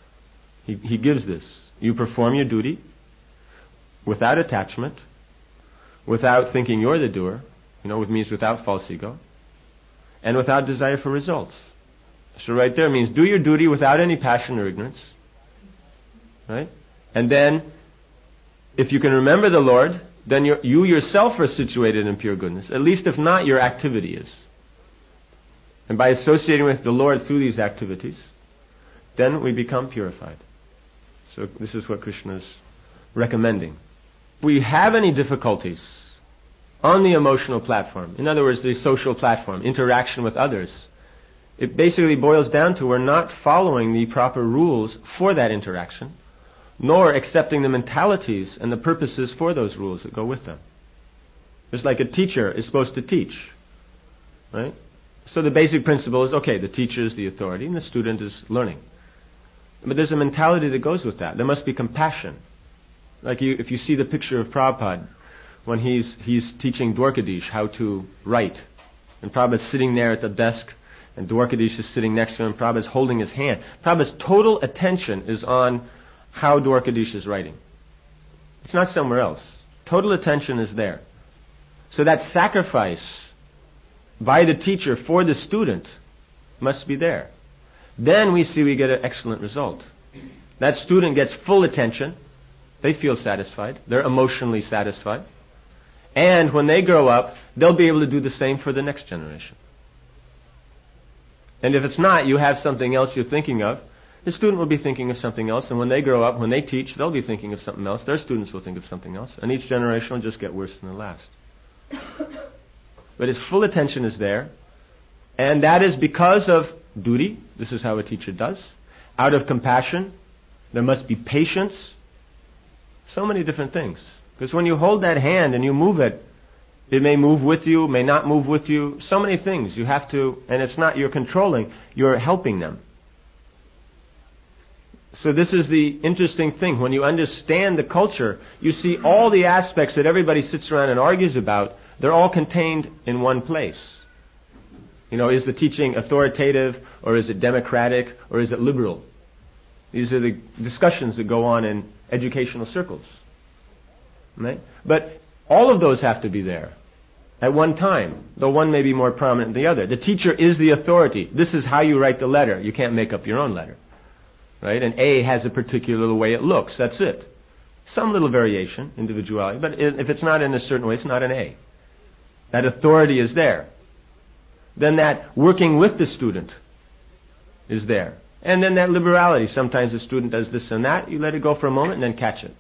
He gives this. You perform your duty without attachment, without thinking you're the doer, which means without false ego, and without desire for results. So right there means do your duty without any passion or ignorance. Right? And then, if you can remember the Lord, then you yourself are situated in pure goodness. At least if not, your activity is. And by associating with the Lord through these activities, then we become purified. So this is what Krishna is recommending. If we have any difficulties on the emotional platform, in other words, the social platform, interaction with others, it basically boils down to we're not following the proper rules for that interaction, nor accepting the mentalities and the purposes for those rules that go with them. Just like a teacher is supposed to teach, right? So the basic principle is, okay, the teacher is the authority and the student is learning. But there's a mentality that goes with that. There must be compassion. Like if you see the picture of Prabhupada when he's teaching Dwarkadish how to write, and Prabhupada's sitting there at the desk, and Dwarkadish is sitting next to him, Prabhupada's holding his hand. Prabhupada's total attention is on how Dwarkadish is writing. It's not somewhere else. Total attention is there. So that sacrifice by the teacher for the student must be there. Then we get an excellent result. That student gets full attention. They feel satisfied. They're emotionally satisfied. And when they grow up, they'll be able to do the same for the next generation. And if it's not, you have something else you're thinking of, the student will be thinking of something else, and when they grow up, when they teach, they'll be thinking of something else. Their students will think of something else, and each generation will just get worse than the last. But his full attention is there, and that is because of duty. This is how a teacher does. Out of compassion, there must be patience. So many different things. Because when you hold that hand and you move it, it may move with you, may not move with you. So many things you have to, and it's not you're controlling, you're helping them. So this is the interesting thing. When you understand the culture, you see all the aspects that everybody sits around and argues about, they're all contained in one place. Is the teaching authoritative, or is it democratic, or is it liberal? These are the discussions that go on in educational circles. Right? But all of those have to be there at one time, though one may be more prominent than the other. The teacher is the authority. This is how you write the letter. You can't make up your own letter. Right? An A has a particular way it looks. That's it. Some little variation, individuality, but if it's not in a certain way, it's not an A. That authority is there. Then that working with the student is there. And then that liberality. Sometimes the student does this and that. You let it go for a moment and then catch it.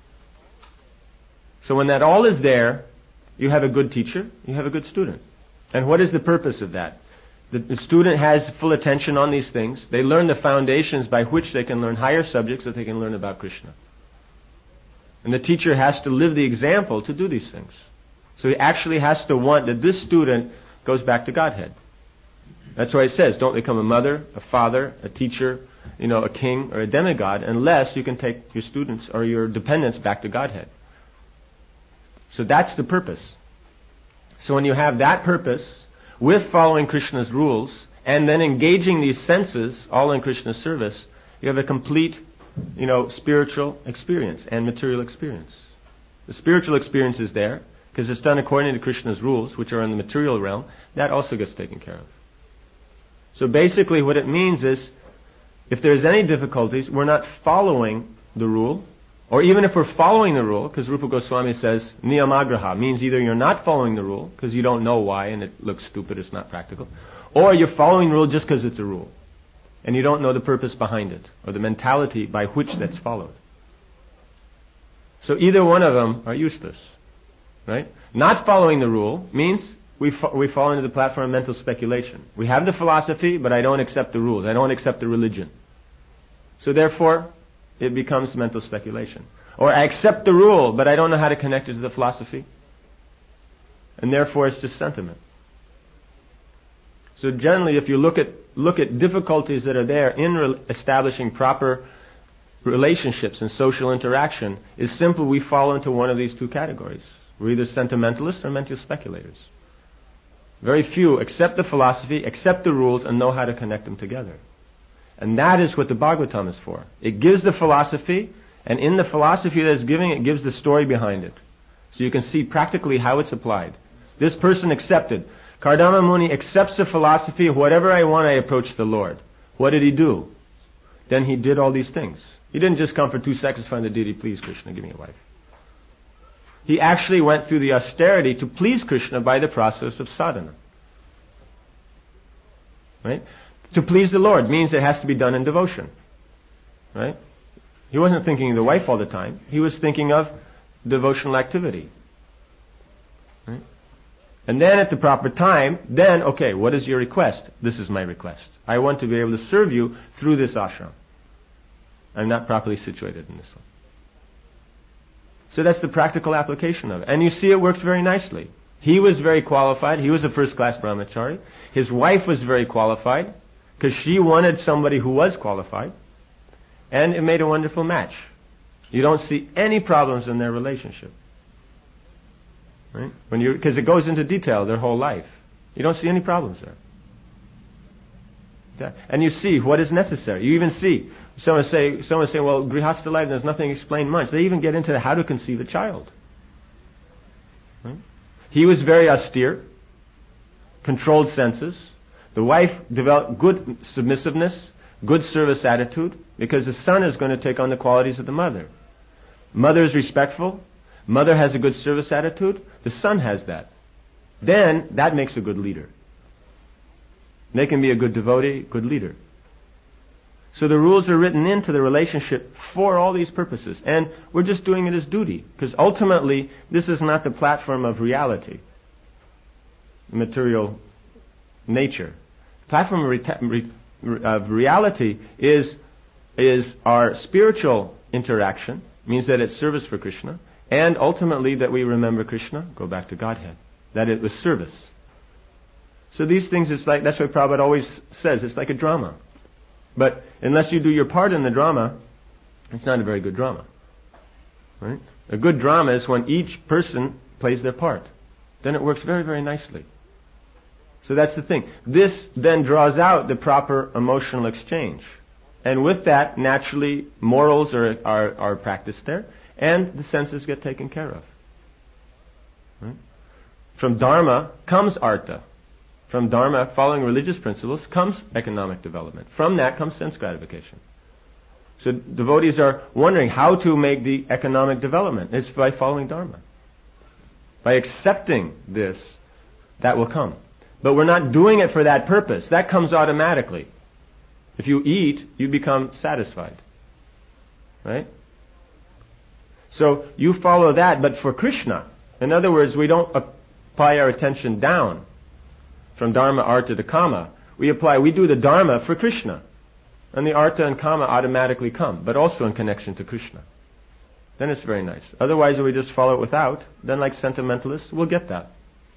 So when that all is there, you have a good teacher, you have a good student. And what is the purpose of that? The student has full attention on these things. They learn the foundations by which they can learn higher subjects that they can learn about Krishna. And the teacher has to live the example to do these things. So he actually has to want that this student goes back to Godhead. That's why it says, don't become a mother, a father, a teacher, a king, or a demigod, unless you can take your students or your dependents back to Godhead. So that's the purpose. So when you have that purpose, with following Krishna's rules, and then engaging these senses, all in Krishna's service, you have a complete, spiritual experience and material experience. The spiritual experience is there, because it's done according to Krishna's rules, which are in the material realm. That also gets taken care of. So basically what it means is, if there's any difficulties, we're not following the rule, or even if we're following the rule, because Rupa Goswami says, niyamagraha, means either you're not following the rule, because you don't know why and it looks stupid, it's not practical, or you're following the rule just because it's a rule, and you don't know the purpose behind it, or the mentality by which that's followed. So either one of them are useless. Right? Not following the rule means we fall into the platform of mental speculation. We have the philosophy, but I don't accept the rules. I don't accept the religion. So therefore, it becomes mental speculation. Or I accept the rule, but I don't know how to connect it to the philosophy. And therefore, it's just sentiment. So generally, if you look at difficulties that are there in establishing proper relationships and social interaction, it's simple we fall into one of these two categories. We're either sentimentalists or mental speculators. Very few accept the philosophy, accept the rules, and know how to connect them together. And that is what the Bhagavatam is for. It gives the philosophy, and in the philosophy that it's giving, it gives the story behind it. So you can see practically how it's applied. This person accepted. Kardama Muni accepts the philosophy, whatever I want, I approach the Lord. What did he do? Then he did all these things. He didn't just come for 2 seconds to find the deity, please Krishna, give me a wife. He actually went through the austerity to please Krishna by the process of sadhana. Right? To please the Lord means it has to be done in devotion. Right? He wasn't thinking of the wife all the time. He was thinking of devotional activity. Right? And then at the proper time, then, okay, what is your request? This is my request. I want to be able to serve you through this ashram. I'm not properly situated in this one. So that's the practical application of it. And you see it works very nicely. He was very qualified. He was a first-class brahmachari. His wife was very qualified because she wanted somebody who was qualified. And it made a wonderful match. You don't see any problems in their relationship. Right? Because it goes into detail, their whole life. You don't see any problems there. Yeah. And you see what is necessary. You even see someone say, well, grihastha life, there's nothing explained much. They even get into how to conceive a child. Right? He was very austere, controlled senses. The wife developed good submissiveness, good service attitude, because the son is going to take on the qualities of the mother. Mother is respectful. Mother has a good service attitude. The son has that. Then that makes a good leader. They can be a good devotee, good leader. So the rules are written into the relationship for all these purposes. And we're just doing it as duty. Because ultimately, this is not the platform of reality. Material nature. The platform of reality is our spiritual interaction. Means that it's service for Krishna. And ultimately that we remember Krishna, go back to Godhead. That it was service. So these things, it's like, that's what Prabhupada always says, it's like a drama. But unless you do your part in the drama, it's not a very good drama. Right? A good drama is when each person plays their part. Then it works very, very nicely. So that's the thing. This then draws out the proper emotional exchange. And with that, naturally, morals are practiced there, and the senses get taken care of. Right? From dharma comes artha. From dharma, following religious principles, comes economic development. From that comes sense gratification. So devotees are wondering how to make the economic development. It's by following dharma. By accepting this, that will come. But we're not doing it for that purpose. That comes automatically. If you eat, you become satisfied. Right? So you follow that, but for Krishna. In other words, we don't apply our attention down from dharma, artha to kama. We do the dharma for Krishna. And the artha and kama automatically come, but also in connection to Krishna. Then it's very nice. Otherwise, if we just follow it without, then like sentimentalists, we'll get that.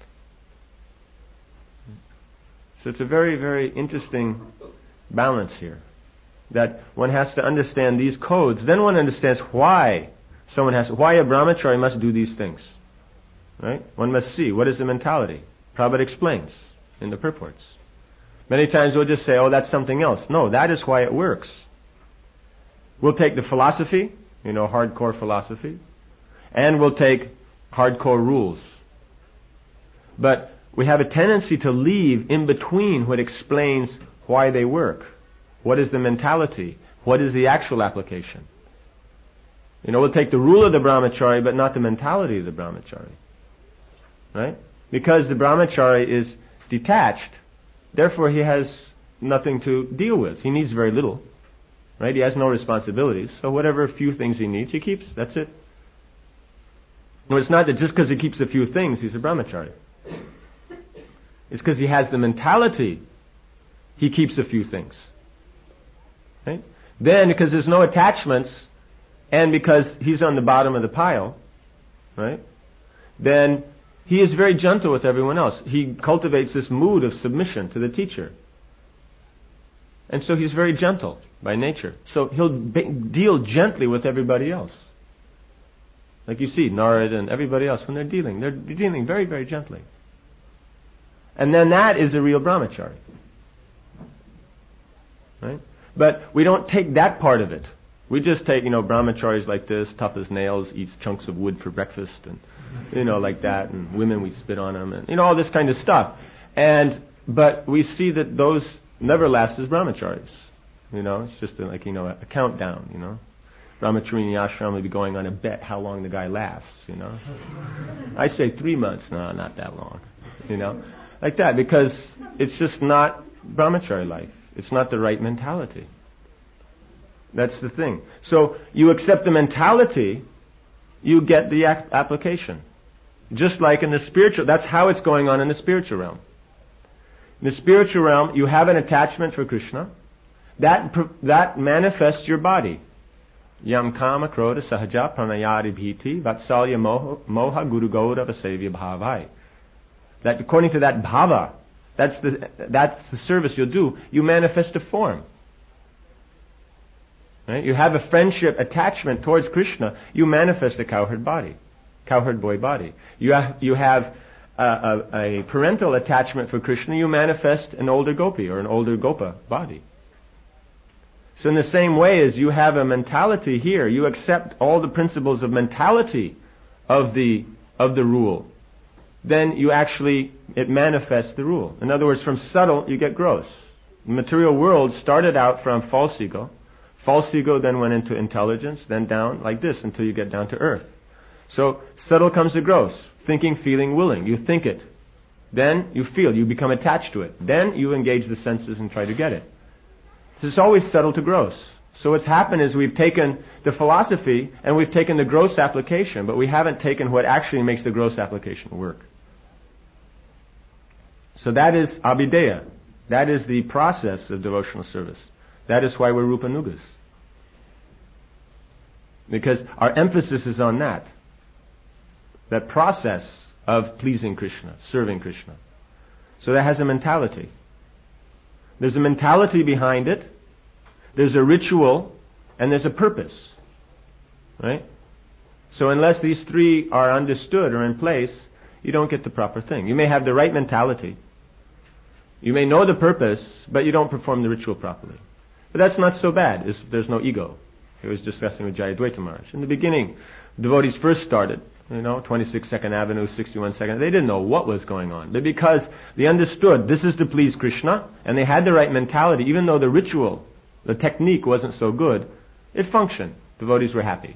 So it's a very, very interesting balance here. That one has to understand these codes. Then one understands why a brahmachari must do these things. Right? One must see, what is the mentality? Prabhupada explains in the purports. Many times we'll just say, oh, that's something else. No, that is why it works. We'll take the philosophy, hardcore philosophy, and we'll take hardcore rules. But we have a tendency to leave in between what explains why they work. What is the mentality? What is the actual application? We'll take the rule of the brahmachari, but not the mentality of the brahmachari. Right? Because the brahmachari is detached, therefore he has nothing to deal with. He needs very little. Right? He has no responsibilities. So whatever few things he needs, he keeps. That's it. No, it's not that just because he keeps a few things, he's a brahmachari. It's because he has the mentality, he keeps a few things. Right? Then, because there's no attachments, and because he's on the bottom of the pile, right? Then he is very gentle with everyone else. He cultivates this mood of submission to the teacher. And so he's very gentle by nature. So he'll deal gently with everybody else. Like you see, Narad and everybody else, when they're dealing very, very gently. And then that is a real brahmachari. Right? But we don't take that part of it. We just take, brahmacharis like this, tough as nails, eats chunks of wood for breakfast, and, like that, and women, we spit on them, and, all this kind of stuff. But we see that those never last as brahmacharis. It's just a countdown, Brahmacharini ashram will be going on a bet how long the guy lasts, I say 3 months, no, not that long, like that, because it's just not brahmachari life. It's not the right mentality. That's the thing. So you accept the mentality, you get the application. Just like in the spiritual, that's how it's going on in the spiritual realm. In the spiritual realm, you have an attachment for Krishna. That manifests your body. Yam kama krodha sahaja pranayari bhiti vatsalya moha guru gauda vasevya bhavai. That according to that bhava, that's the service you'll do. You manifest a form. Right? You have a friendship attachment towards Krishna. You manifest a cowherd boy body. You have a parental attachment for Krishna. You manifest an older gopi or an older gopa body. So in the same way as you have a mentality here, you accept all the principles of mentality of the rule. Then it manifests the rule. In other words, from subtle, you get gross. The material world started out from false ego. False ego then went into intelligence, then down like this until you get down to earth. So subtle comes to gross. Thinking, feeling, willing. You think it. Then you feel. You become attached to it. Then you engage the senses and try to get it. So it's always subtle to gross. So what's happened is we've taken the philosophy and we've taken the gross application, but we haven't taken what actually makes the gross application work. So that is abhideya. That is the process of devotional service. That is why we're Rupanugas. Because our emphasis is on that. That process of pleasing Krishna, serving Krishna. So that has a mentality. There's a mentality behind it. There's a ritual. And there's a purpose. Right? So unless these three are understood or in place, you don't get the proper thing. You may have the right mentality. You may know the purpose, but you don't perform the ritual properly. But that's not so bad if there's no ego. I was discussing with Jayadvaita Maharaj. In the beginning, devotees first started, 22nd Avenue, 61st, they didn't know what was going on. But because they understood this is to please Krishna, and they had the right mentality, even though the ritual, the technique wasn't so good, it functioned. Devotees were happy.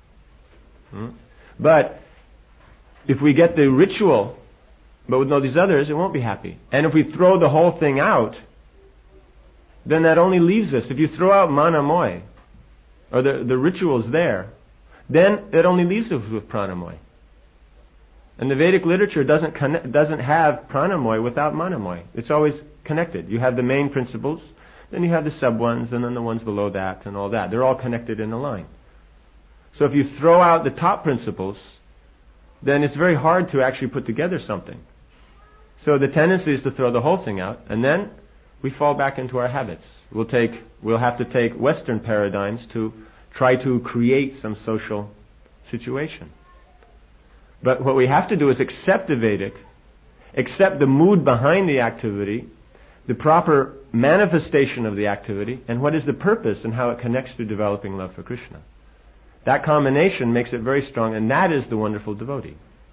But if we get the ritual, but with all these others, it won't be happy. And if we throw the whole thing out, then that only leaves us. If you throw out manamoy, or the rituals there, then it only leaves us with pranamoy. And the Vedic literature doesn't have pranamoy without manamoy. It's always connected. You have the main principles, then you have the sub ones, and then the ones below that, and all that. They're all connected in a line. So if you throw out the top principles, then it's very hard to actually put together something. So the tendency is to throw the whole thing out, and then we fall back into our habits. We'll have to take Western paradigms to try to create some social situation. But what we have to do is accept the Vedic, accept the mood behind the activity, the proper manifestation of the activity, and what is the purpose and how it connects to developing love for Krishna. That combination makes it very strong, and that is the wonderful devotee.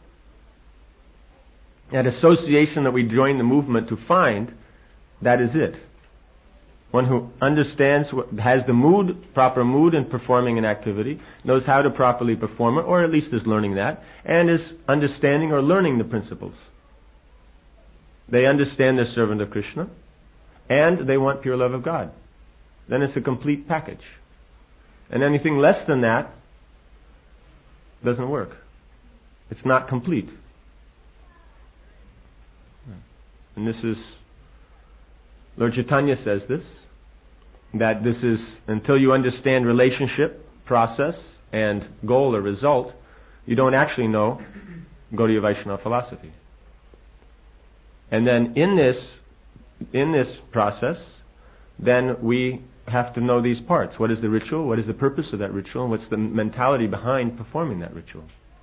That association that we join the movement to find, that is it. One who understands, has the proper mood in performing an activity, knows how to properly perform it, or at least is learning that, and is understanding or learning the principles. They understand they're servant of Krishna, and they want pure love of God. Then it's a complete package. And anything less than that doesn't work. It's not complete. And this is, Lord Chaitanya says this, that this is, until you understand relationship, process, and goal or result, you don't actually know Gaudiya Vaishnava philosophy. And then in this process, then we have to know these parts. What is the ritual? What is the purpose of that ritual? And what's the mentality behind performing that ritual?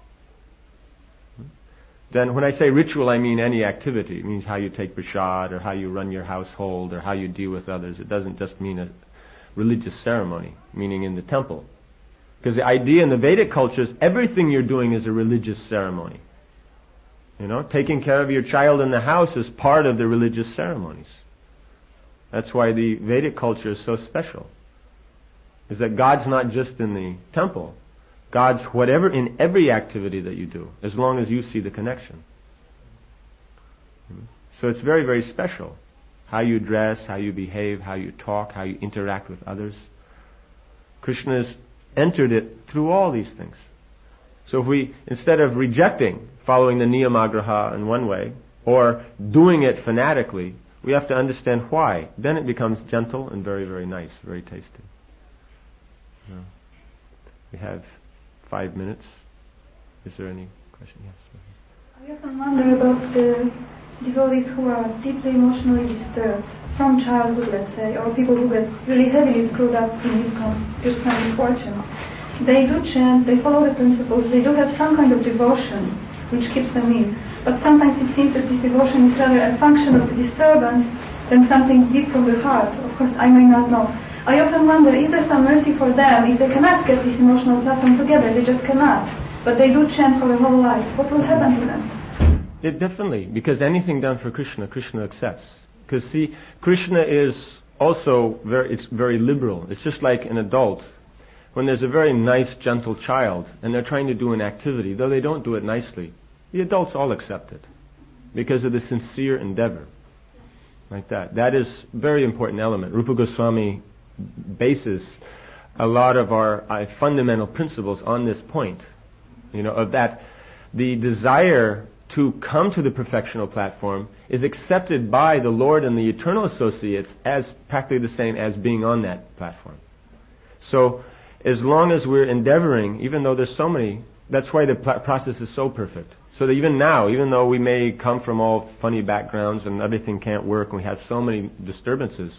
Then when I say ritual, I mean any activity. It means how you take prasad, or how you run your household, or how you deal with others. It doesn't just mean a religious ceremony, meaning in the temple. Because the idea in the Vedic culture is everything you're doing is a religious ceremony. You know, taking care of your child in the house is part of the religious ceremonies. That's why the Vedic culture is so special. Is that God's not just in the temple. God's whatever in every activity that you do, as long as you see the connection. So it's very, very special. How you dress, how you behave, how you talk, how you interact with others. Krishna has entered it through all these things. So if we, instead of rejecting, following the niyamagraha in one way, or doing it fanatically, we have to understand why. Then it becomes gentle and very, very nice, very tasty. We have 5 minutes. Is there any question? Yes. I often wonder about the devotees who are deeply emotionally disturbed from childhood, let's say, or people who get really heavily screwed up in due to some misfortune. They do chant, they follow the principles, they do have some kind of devotion which keeps them in. But sometimes it seems that this devotion is rather a function of the disturbance than something deep from the heart. Of course, I may not know. I often wonder, is there some mercy for them if they cannot get this emotional platform together? They just cannot. But they do chant for their whole life. What will happen to them? It definitely, because anything done for Krishna, Krishna accepts. Because see, Krishna is also it's very liberal. It's just like an adult. When there's a very nice, gentle child, and they're trying to do an activity, though they don't do it nicely, the adults all accept it. Because of the sincere endeavor. Like that. That is a very important element. Rupa Goswami bases a lot of our fundamental principles on this point. You know, of that the desire to come to the perfectional platform is accepted by the Lord and the eternal associates as practically the same as being on that platform. So, as long as we're endeavoring, even though there's so many, that's why the process is so perfect. So that even now, even though we may come from all funny backgrounds and everything can't work and we have so many disturbances,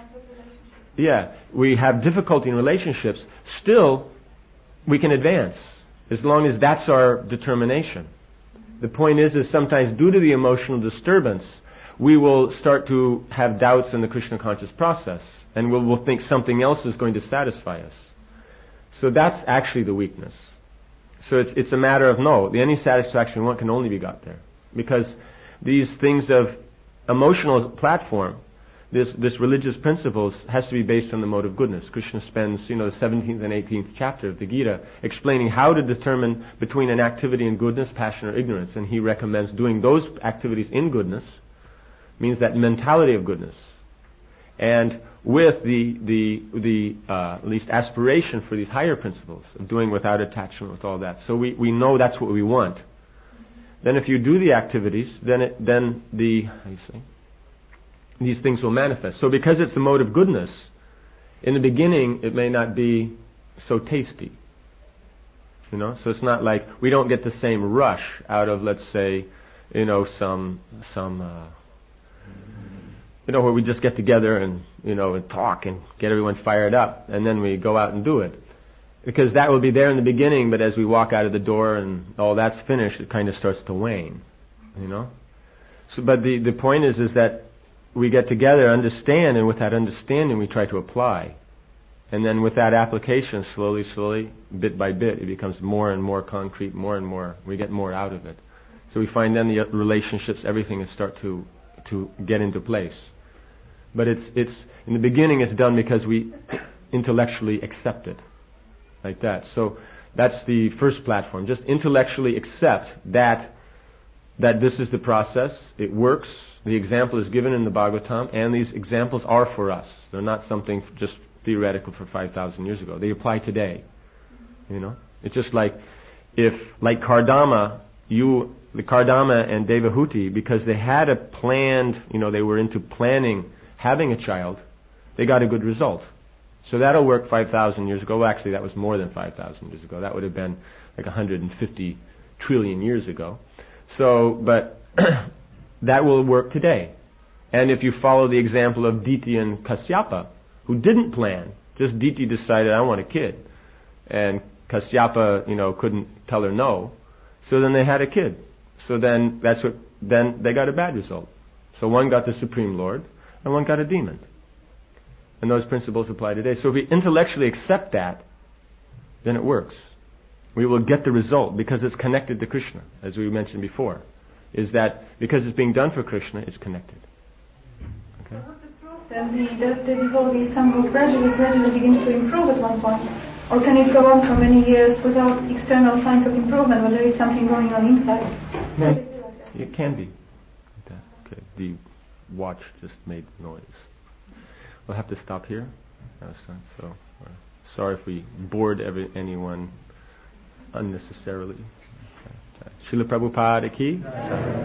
we have difficulty in relationships, still we can advance as long as that's our determination. The point is sometimes due to the emotional disturbance, we will start to have doubts in the Krishna conscious process and we'll think something else is going to satisfy us. So that's actually the weakness. So it's a matter of any satisfaction we want can only be got there. Because these things of emotional platform, this religious principles has to be based on the mode of goodness. Krishna spends, the 17th and 18th chapter of the Gita explaining how to determine between an activity in goodness, passion, or ignorance. And he recommends doing those activities in goodness, means that mentality of goodness. And with the at least aspiration for these higher principles of doing without attachment, with all that. So we know that's what we want. Then if you do the activities, these things will manifest. So because it's the mode of goodness, in the beginning it may not be so tasty. So it's not like we don't get the same rush out of, let's say, some where we just get together and, and talk and get everyone fired up, and then we go out and do it. Because that will be there in the beginning, but as we walk out of the door and all that's finished, it kind of starts to wane, So, but the point is that we get together, understand, and with that understanding we try to apply. And then with that application, slowly, bit by bit, it becomes more and more concrete, more and more, we get more out of it. So we find then the relationships, everything is start to get into place. But it's in the beginning it's done because we intellectually accept it. Like that. So that's the first platform. Just intellectually accept that this is the process, it works, the example is given in the Bhagavatam, and these examples are for us. They're not something just theoretical for 5,000 years ago. They apply today. It's just like Kardama the Kardama and Devahuti, because they had a planned, they were into planning having a child, they got a good result. So that'll work 5,000 years ago. Well, actually, that was more than 5,000 years ago. That would have been like 150 trillion years ago. So, but that will work today. And if you follow the example of Diti and Kasyapa, who didn't plan, just Diti decided, I want a kid. And Kasyapa, couldn't tell her no. So then they had a kid. So then then they got a bad result. So one got the Supreme Lord, and one got a demon. And those principles apply today. So if we intellectually accept that, then it works. We will get the result because it's connected to Krishna, as we mentioned before. Is that because it's being done for Krishna, it's connected. Okay? Then the devotee somehow gradually begins to improve at one point. Or can it go on for many years without external signs of improvement, when there is something going on inside? No, it can be. Okay. The watch just made noise. We'll have to stop here. So sorry if we bored anyone unnecessarily. Srila Prabhupada ki.